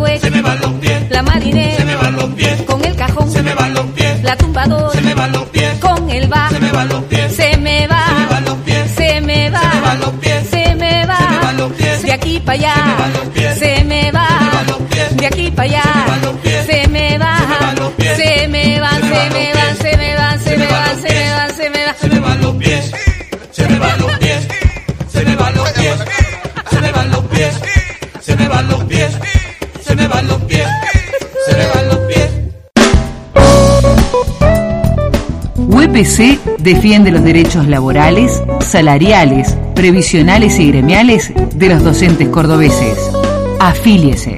S1: ex,
S7: se me van los pies.
S1: La marinera,
S7: se me van los pies.
S1: Con el cajón,
S7: se me van los pies.
S1: La tumbadora,
S7: se me van los pies.
S1: Con el bar,
S7: se me van los pies.
S1: Se me va,
S7: se me van los pies.
S1: Se me va,
S7: se me van los pies.
S1: Se me va,
S7: se me van los pies.
S1: De aquí para allá,
S7: se me van los pies.
S1: Se me va,
S7: se me van los pies.
S1: De aquí para allá,
S7: se me van los pies.
S1: Se me va,
S7: se me van los pies.
S1: Se me van, se me van, se me van, se me van, se me van, se me van,
S7: se me van los pies. Se me van los pies. Se me van los pies. Se me van los pies. Se me van los pies. Se me van los pies. Se me van los pies.
S2: UPC defiende los derechos laborales, salariales, previsionales y gremiales de los docentes cordobeses. Afíliese.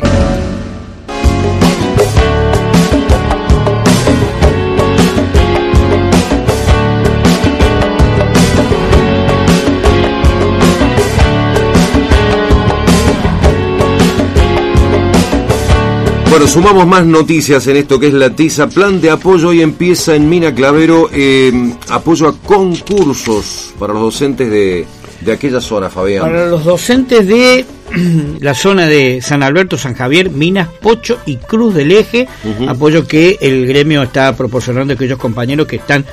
S9: Bueno, sumamos más noticias en esto que es la tiza. Plan de apoyo hoy empieza en Mina Clavero, apoyo a concursos para los docentes de aquella zona, Fabián.
S10: Para los docentes de la zona de San Alberto, San Javier, Minas, Pocho y Cruz del Eje, apoyo que el gremio está proporcionando a aquellos compañeros que están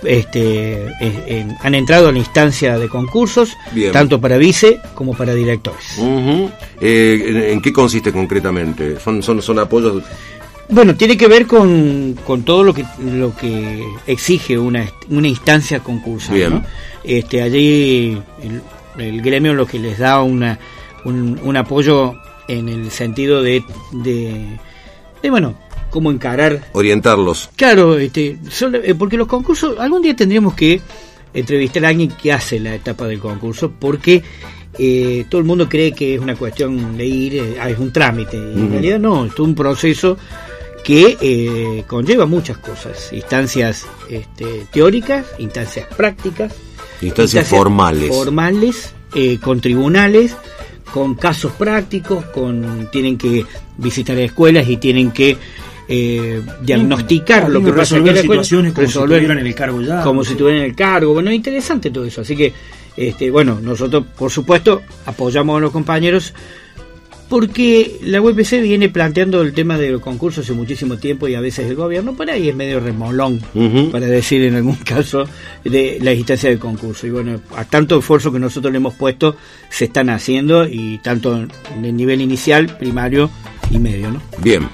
S10: han entrado en la instancia de concursos. Bien. Tanto para vice como para directores.
S9: ¿En qué consiste concretamente? ¿Son apoyos?
S10: Bueno, tiene que ver con todo lo que exige una instancia concursal. Bien. ¿No? Allí el gremio lo que les da un apoyo en el sentido de bueno, cómo encarar,
S9: orientarlos.
S10: Claro, porque los concursos, algún día tendríamos que entrevistar a alguien que hace la etapa del concurso, porque todo el mundo cree que es una cuestión de ir, es un trámite, y en realidad no, es todo un proceso que conlleva muchas cosas, instancias teóricas, instancias prácticas,
S9: instancias formales,
S10: con tribunales, con casos prácticos, tienen que visitar escuelas y tienen que diagnosticar lo que pasa,
S11: resolver situaciones como si estuvieran en el cargo ya,
S10: como si estuvieran en el cargo. Bueno, interesante todo eso, así que bueno, nosotros por supuesto apoyamos a los compañeros, porque la UPC viene planteando el tema de los concursos hace muchísimo tiempo, y a veces el gobierno por ahí es medio remolón, para decir en algún caso, de la instancia del concurso. Y bueno, a tanto esfuerzo que nosotros le hemos puesto, se están haciendo, y tanto en el nivel inicial, primario y medio, ¿no?
S9: Bien.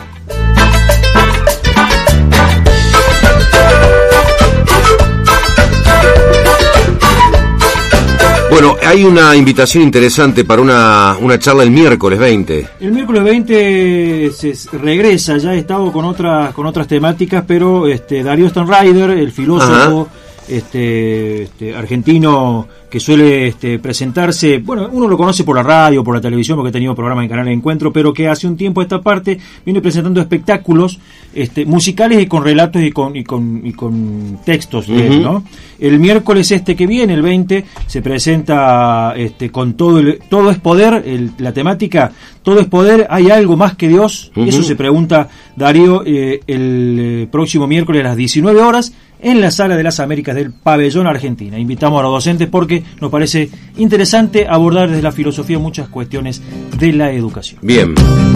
S9: Bueno, hay una invitación interesante para una charla el miércoles 20.
S11: El miércoles 20 se regresa, ya he estado con otras temáticas, pero Darío Stanrider, el filósofo argentino que suele presentarse, bueno, uno lo conoce por la radio, por la televisión, porque ha tenido programas en Canal de Encuentro, pero que hace un tiempo a esta parte viene presentando espectáculos musicales y con relatos y con textos de él, ¿no? El miércoles que viene, el 20, se presenta con todo es poder, la temática todo es poder, ¿hay algo más que Dios? Eso se pregunta Darío el próximo miércoles a las 19 horas en la Sala de las Américas del Pabellón Argentina. Invitamos a los docentes porque nos parece interesante abordar desde la filosofía muchas cuestiones de la educación.
S9: Bien.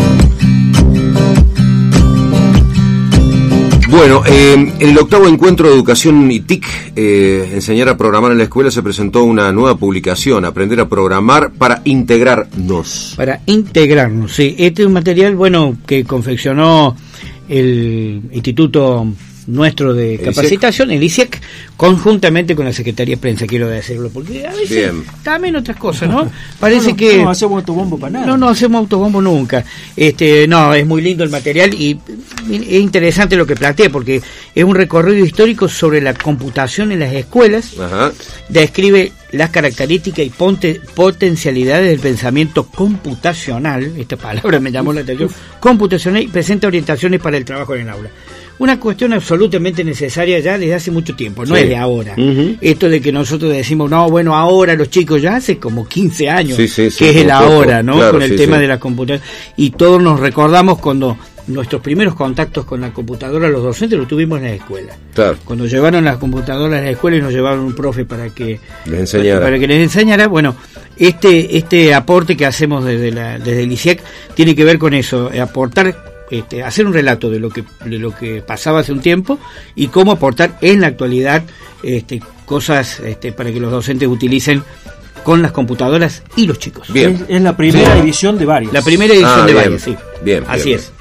S9: Bueno, en el octavo encuentro de educación y TIC, enseñar a programar en la escuela, se presentó una nueva publicación, Aprender a programar para integrarnos.
S10: Para integrarnos, sí. Este es un material, bueno, que confeccionó el Instituto nuestro de capacitación, el ISEC, conjuntamente con la Secretaría de Prensa, quiero decirlo, porque a veces también otras cosas, ¿no? Parece que
S11: no hacemos autobombo para nada.
S10: No hacemos autobombo nunca. No, es muy lindo el material y es interesante lo que plantea, porque es un recorrido histórico sobre la computación en las escuelas. Ajá. Describe las características y potencialidades del pensamiento computacional, esta palabra me llamó la atención, computacional, y presenta orientaciones para el trabajo en el aula. Una cuestión absolutamente necesaria ya desde hace mucho tiempo, no es de ahora. Esto de que nosotros decimos, no, bueno, ahora los chicos, ya hace como 15 años que es el ahora, ¿no? Claro, con el tema de la computación. Y todos nos recordamos cuando nuestros primeros contactos con la computadora, los docentes, lo tuvimos en la escuela.
S9: Claro.
S10: Cuando llevaron las computadoras a la escuela y nos llevaron un profe para que les enseñara, bueno, este aporte que hacemos desde el ISIAC tiene que ver con eso, aportar, hacer un relato de lo que pasaba hace un tiempo y cómo aportar en la actualidad cosas para que los docentes utilicen con las computadoras y los chicos.
S11: Bien. Es la primera edición de varios.
S10: La primera edición de varios, sí.
S9: Bien.
S10: Así es.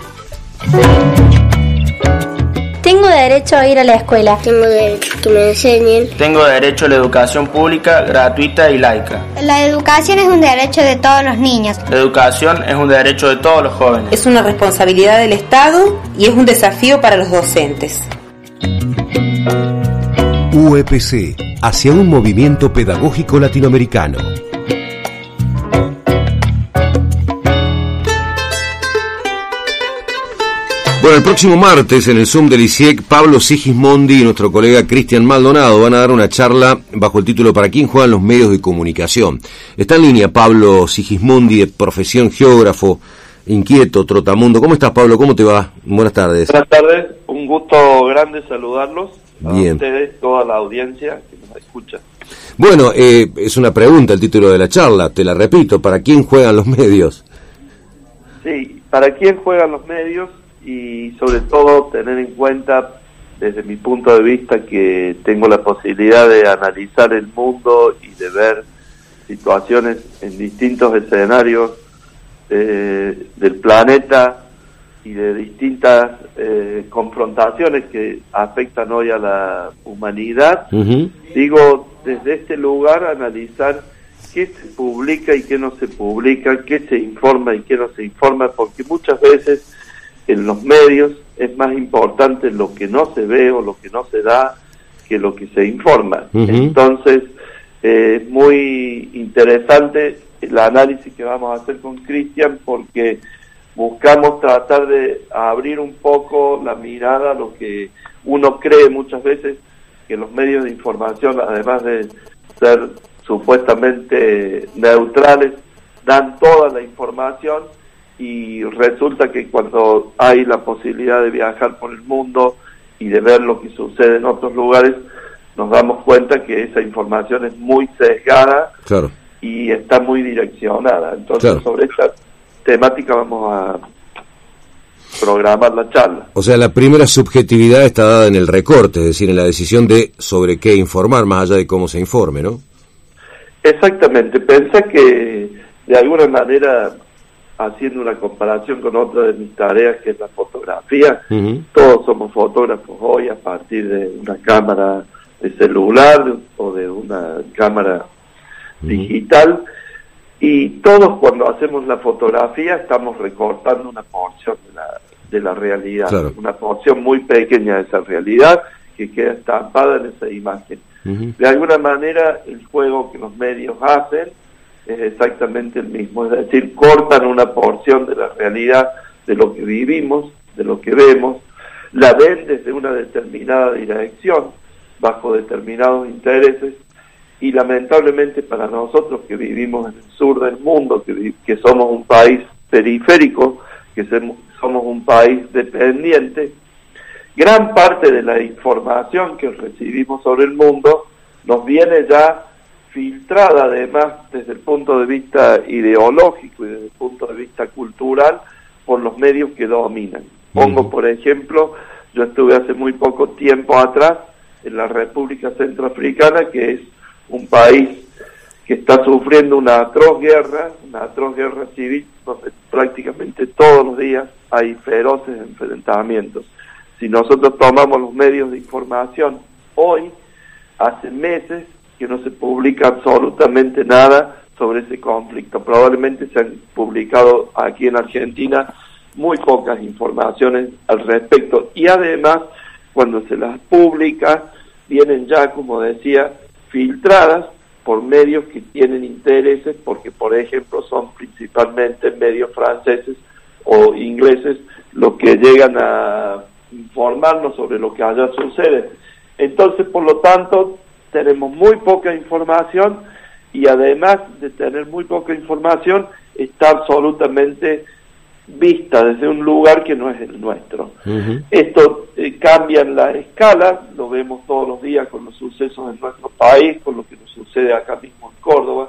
S8: Tengo derecho a ir a la escuela.
S12: Tengo derecho a que me enseñen.
S14: Tengo derecho a la educación pública, gratuita y laica.
S8: La educación es un derecho de todos los niños.
S14: La educación es un derecho de todos los jóvenes.
S3: Es una responsabilidad del Estado y es un desafío para los docentes.
S5: UEPC, hacia un movimiento pedagógico latinoamericano.
S9: Bueno, el próximo martes en el Zoom del ISIEC, Pablo Sigismondi y nuestro colega Cristian Maldonado van a dar una charla bajo el título ¿Para quién juegan los medios de comunicación? Está en línea Pablo Sigismondi, de profesión geógrafo, inquieto, trotamundo. ¿Cómo estás, Pablo? ¿Cómo te va? Buenas tardes.
S15: Buenas tardes, un gusto grande saludarlos.
S9: Bien.
S15: A ustedes, toda la audiencia que nos escucha.
S9: Bueno, es una pregunta el título de la charla, te la repito, ¿para quién juegan los medios?
S15: Sí, ¿para quién juegan los medios? Y sobre todo tener en cuenta, desde mi punto de vista, que tengo la posibilidad de analizar el mundo y de ver situaciones en distintos escenarios del planeta y de distintas confrontaciones que afectan hoy a la humanidad. Digo, desde este lugar analizar qué se publica y qué no se publica, qué se informa y qué no se informa, porque muchas veces en los medios es más importante lo que no se ve o lo que no se da que lo que se informa. Entonces, es muy interesante el análisis que vamos a hacer con Cristian, porque buscamos tratar de abrir un poco la mirada a lo que uno cree muchas veces, que los medios de información, además de ser supuestamente neutrales, dan toda la información, y resulta que cuando hay la posibilidad de viajar por el mundo y de ver lo que sucede en otros lugares, nos damos cuenta que esa información es muy sesgada.
S9: Claro.
S15: Y está muy direccionada. Entonces, claro, sobre esta temática vamos a programar la charla.
S9: O sea, la primera subjetividad está dada en el recorte, es decir, en la decisión de sobre qué informar, más allá de cómo se informe, ¿no?
S15: Exactamente. Pensá que, de alguna manera, haciendo una comparación con otra de mis tareas, que es la fotografía, todos somos fotógrafos hoy a partir de una cámara de celular o de una cámara digital, y todos cuando hacemos la fotografía estamos recortando una porción de la realidad, claro, una porción muy pequeña de esa realidad que queda estampada en esa imagen. De alguna manera el juego que los medios hacen es exactamente el mismo, es decir, cortan una porción de la realidad, de lo que vivimos, de lo que vemos, la ven desde una determinada dirección, bajo determinados intereses, y lamentablemente para nosotros que vivimos en el sur del mundo, que somos un país periférico, que somos un país dependiente, gran parte de la información que recibimos sobre el mundo nos viene ya filtrada, además desde el punto de vista ideológico y desde el punto de vista cultural, por los medios que dominan. Pongo por ejemplo, yo estuve hace muy poco tiempo atrás en la República Centroafricana, que es un país que está sufriendo una atroz guerra civil, donde prácticamente todos los días hay feroces enfrentamientos. Si nosotros tomamos los medios de información hoy, hace meses que no se publica absolutamente nada sobre ese conflicto. Probablemente se han publicado aquí en Argentina muy pocas informaciones al respecto, y además cuando se las publica vienen ya, como decía, filtradas por medios que tienen intereses, porque por ejemplo son principalmente medios franceses o ingleses los que llegan a informarnos sobre lo que allá sucede. Entonces, por lo tanto, tenemos muy poca información, y además de tener muy poca información, está absolutamente vista desde un lugar que no es el nuestro. Esto cambia en la escala, lo vemos todos los días con los sucesos en nuestro país, con lo que nos sucede acá mismo en Córdoba,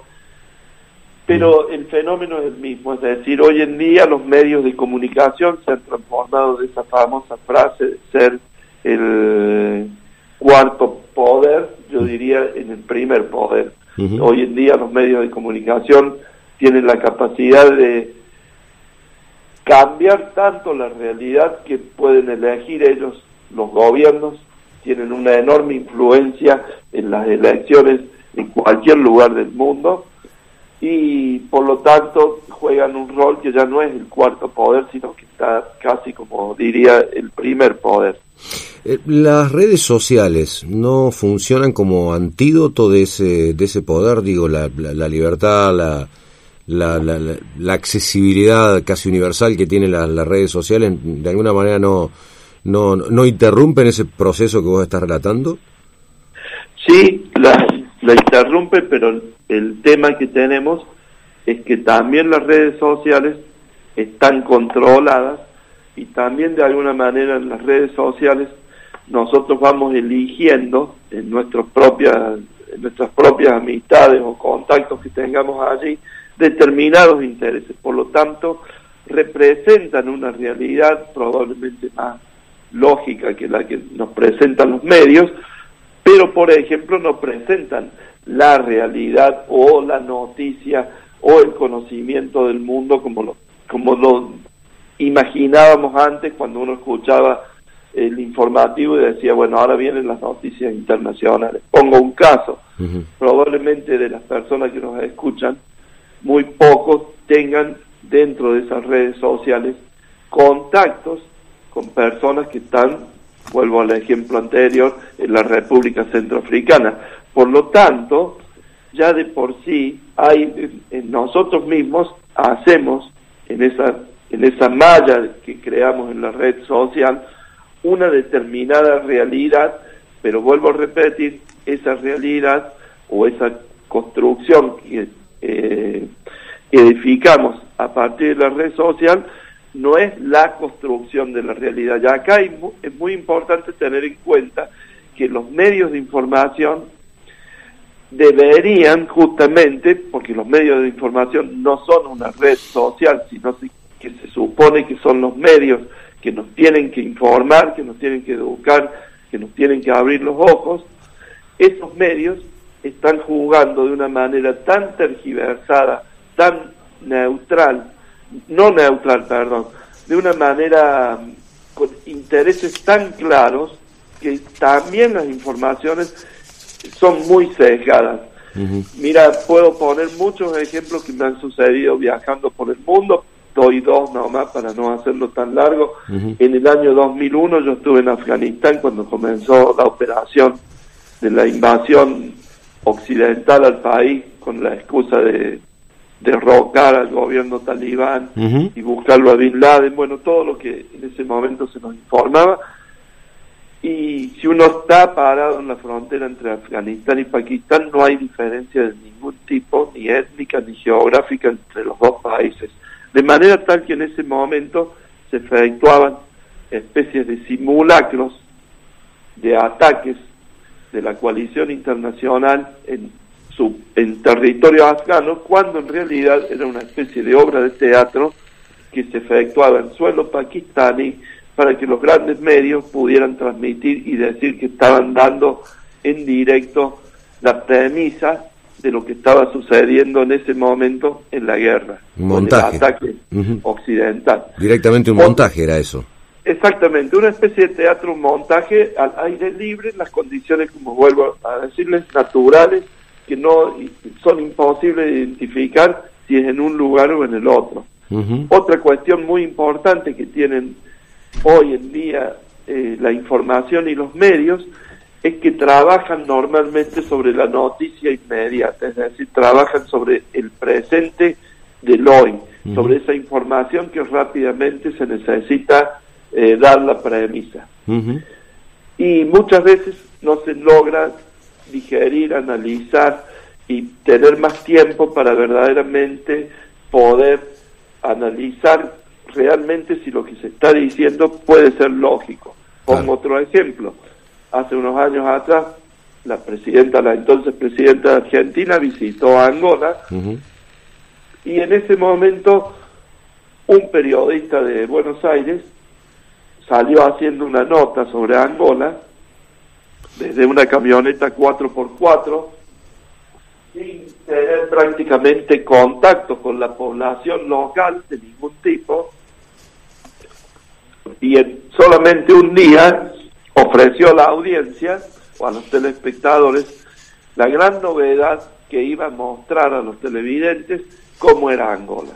S15: pero el fenómeno es el mismo, es decir, hoy en día los medios de comunicación se han transformado de esa famosa frase de ser el cuarto poder, yo diría en el primer poder. Hoy en día los medios de comunicación tienen la capacidad de cambiar tanto la realidad que pueden elegir ellos, los gobiernos, tienen una enorme influencia en las elecciones en cualquier lugar del mundo, y por lo tanto juegan un rol que ya no es el cuarto poder, sino que está casi, como diría, el primer poder.
S9: Las redes sociales no funcionan como antídoto de ese poder, digo, la libertad, la accesibilidad casi universal que tienen las redes sociales, de alguna manera no interrumpen ese proceso que vos estás relatando.
S15: Sí, la interrumpe, pero el tema que tenemos es que también las redes sociales están controladas, y también de alguna manera en las redes sociales nosotros vamos eligiendo en nuestras propias amistades o contactos que tengamos allí determinados intereses. Por lo tanto, representan una realidad probablemente más lógica que la que nos presentan los medios, pero por ejemplo no presentan la realidad o la noticia o el conocimiento del mundo como lo imaginábamos antes, cuando uno escuchaba el informativo y decía, bueno, ahora vienen las noticias internacionales. Pongo un caso, probablemente de las personas que nos escuchan, muy pocos tengan dentro de esas redes sociales contactos con personas que están, vuelvo al ejemplo anterior, en la República Centroafricana. Por lo tanto, ya de por sí nosotros mismos hacemos en esa malla que creamos en la red social una determinada realidad, pero vuelvo a repetir, esa realidad o esa construcción que edificamos a partir de la red social no es la construcción de la realidad. Ya acá es muy importante tener en cuenta que los medios de información deberían justamente, porque los medios de información no son una red social, sino que se supone que son los medios que nos tienen que informar, que nos tienen que educar, que nos tienen que abrir los ojos. Esos medios están jugando de una manera tan tergiversada, tan de una manera con intereses tan claros, que también las informaciones son muy sesgadas. Mira, puedo poner muchos ejemplos que me han sucedido viajando por el mundo, doy dos nomás para no hacerlo tan largo. En el año 2001 yo estuve en Afganistán cuando comenzó la operación de la invasión occidental al país con la excusa de derrocar al gobierno talibán y buscarlo a Bin Laden, bueno, todo lo que en ese momento se nos informaba. Y si uno está parado en la frontera entre Afganistán y Pakistán, no hay diferencia de ningún tipo, ni étnica ni geográfica, entre los dos países. De manera tal que en ese momento se efectuaban especies de simulacros de ataques de la coalición internacional en territorio afgano, cuando en realidad era una especie de obra de teatro que se efectuaba en suelo pakistaní para que los grandes medios pudieran transmitir y decir que estaban dando en directo la premisa de lo que estaba sucediendo en ese momento en la guerra.
S9: Un montaje.
S15: El ataque occidental.
S9: Directamente un montaje era eso.
S15: Exactamente, una especie de teatro, un montaje al aire libre, en las condiciones, como vuelvo a decirles, naturales, que no son imposibles de identificar si es en un lugar o en el otro. Otra cuestión muy importante que tienen hoy en día la información y los medios es que trabajan normalmente sobre la noticia inmediata, es decir, trabajan sobre el presente del hoy, sobre esa información que rápidamente se necesita dar la premisa. Y muchas veces no se logra digerir, analizar y tener más tiempo para verdaderamente poder analizar realmente si lo que se está diciendo puede ser lógico. Pongo otro ejemplo. Hace unos años atrás, la entonces presidenta de Argentina visitó a Angola, y en ese momento un periodista de Buenos Aires salió haciendo una nota sobre Angola desde una camioneta 4x4 sin tener prácticamente contacto con la población local de ningún tipo, y en solamente un día ofreció a la audiencia o a los telespectadores la gran novedad que iba a mostrar a los televidentes cómo era Angola.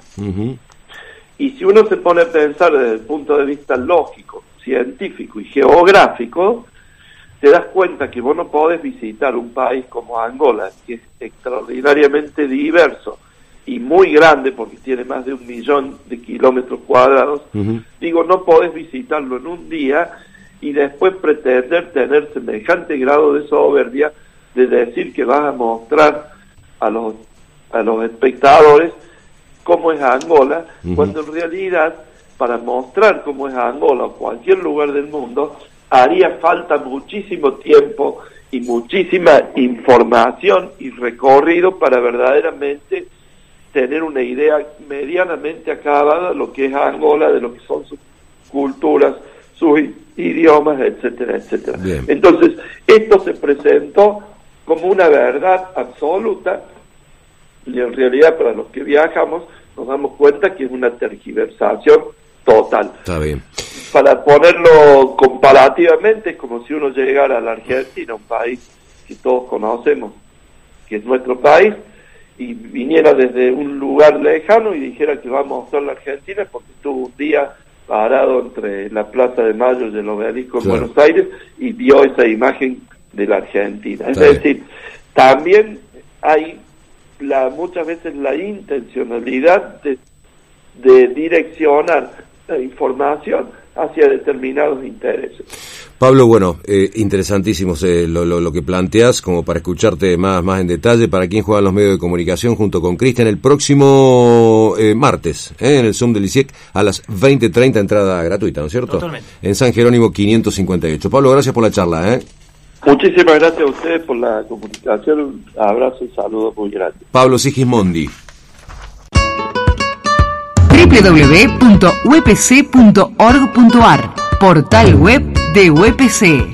S15: Y si uno se pone a pensar desde el punto de vista lógico, científico y geográfico, te das cuenta que vos no podés visitar un país como Angola, que es extraordinariamente diverso y muy grande porque tiene más de 1 millón de kilómetros cuadrados. Digo, no podés visitarlo en un día y después pretender tener semejante grado de soberbia de decir que vas a mostrar a los espectadores cómo es Angola, cuando en realidad para mostrar cómo es Angola o cualquier lugar del mundo haría falta muchísimo tiempo y muchísima información y recorrido para verdaderamente tener una idea medianamente acabada de lo que es Angola, de lo que son sus culturas, sus idiomas, etcétera, etcétera. Bien. Entonces, esto se presentó como una verdad absoluta, y en realidad para los que viajamos nos damos cuenta que es una tergiversación total.
S9: Está bien.
S15: Para ponerlo comparativamente, es como si uno llegara a la Argentina, un país que todos conocemos, que es nuestro país, y viniera desde un lugar lejano y dijera que va a mostrar la Argentina porque estuvo un día parado entre la Plaza de Mayo y el Obelisco en Buenos Aires y vio esa imagen de la Argentina. Es decir, también hay muchas veces la intencionalidad de direccionar la información hacia determinados intereses.
S9: Pablo, bueno, interesantísimo lo que planteas, como para escucharte más en detalle. Para quien juega en los medios de comunicación, junto con Cristian, el próximo martes, en el Zoom del ISIEC, a las 20:30, entrada gratuita, ¿no es cierto?
S11: Totalmente.
S9: En San Jerónimo 558. Pablo, gracias por la charla.
S15: Muchísimas gracias a ustedes por la comunicación. Un abrazo y saludos muy grandes.
S9: Pablo Sigismondi.
S2: www.upc.org.ar, portal web de UPC.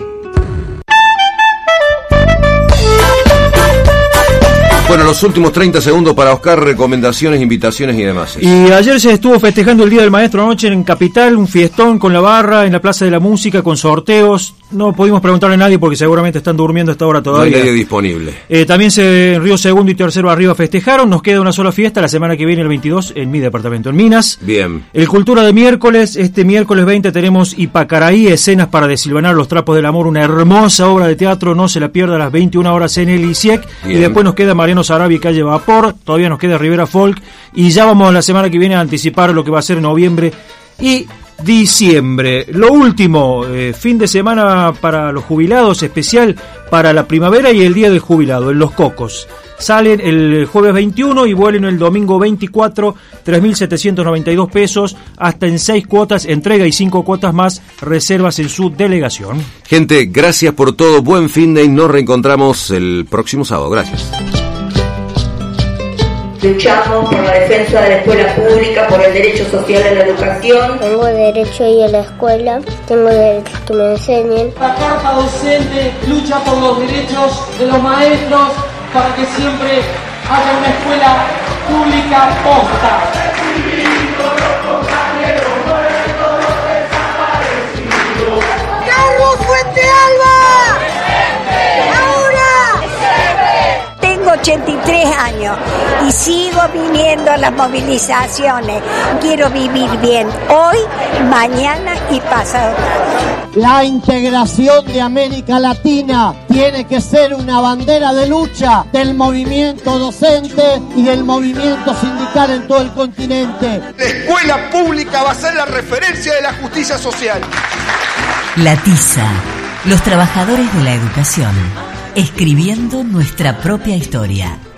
S9: Bueno, los últimos 30 segundos para Oscar, recomendaciones, invitaciones y demás.
S11: Y ayer se estuvo festejando el Día del Maestro anoche en Capital, un fiestón con la barra en la Plaza de la Música, con sorteos. No pudimos preguntarle a nadie porque seguramente están durmiendo a esta hora todavía.
S9: No hay nadie disponible.
S11: También en Río Segundo y Tercero arriba festejaron. Nos queda una sola fiesta la semana que viene, el 22, en mi departamento, en Minas.
S9: Bien.
S11: El Cultura de miércoles, este miércoles 20 tenemos Ipacaraí, escenas para desilvanar los trapos del amor, una hermosa obra de teatro, no se la pierda, a las 21 horas en el ISIEC. Y después nos queda Mariano Sarabia y Calle Vapor, todavía nos queda Rivera Folk, y ya vamos la semana que viene a anticipar lo que va a ser noviembre y diciembre. Lo último, fin de semana para los jubilados, especial para la primavera y el Día del Jubilado, en Los Cocos. Salen el jueves 21 y vuelven el domingo 24, 3.792 pesos, hasta en 6 cuotas, entrega y 5 cuotas más, reservas en su delegación.
S9: Gente, gracias por todo, buen fin de y nos reencontramos el próximo sábado. Gracias.
S13: Luchamos por la defensa de la escuela pública, por el derecho social a la educación.
S12: Tengo derecho a ir a la escuela, tengo derecho a que me enseñen.
S16: La Carta Docente lucha por los derechos de los maestros para que siempre haya una escuela pública posta.
S17: ¡Carlos Fuente Alba! ¡Ahora!
S18: Tengo 83 años y sigo viniendo a las movilizaciones. Quiero vivir bien hoy, mañana y pasado.
S25: La integración de América Latina tiene que ser una bandera de lucha del movimiento docente y del movimiento sindical en todo el continente.
S26: La escuela pública va a ser la referencia de la justicia social.
S27: La Tiza, los trabajadores de la educación, escribiendo nuestra propia historia.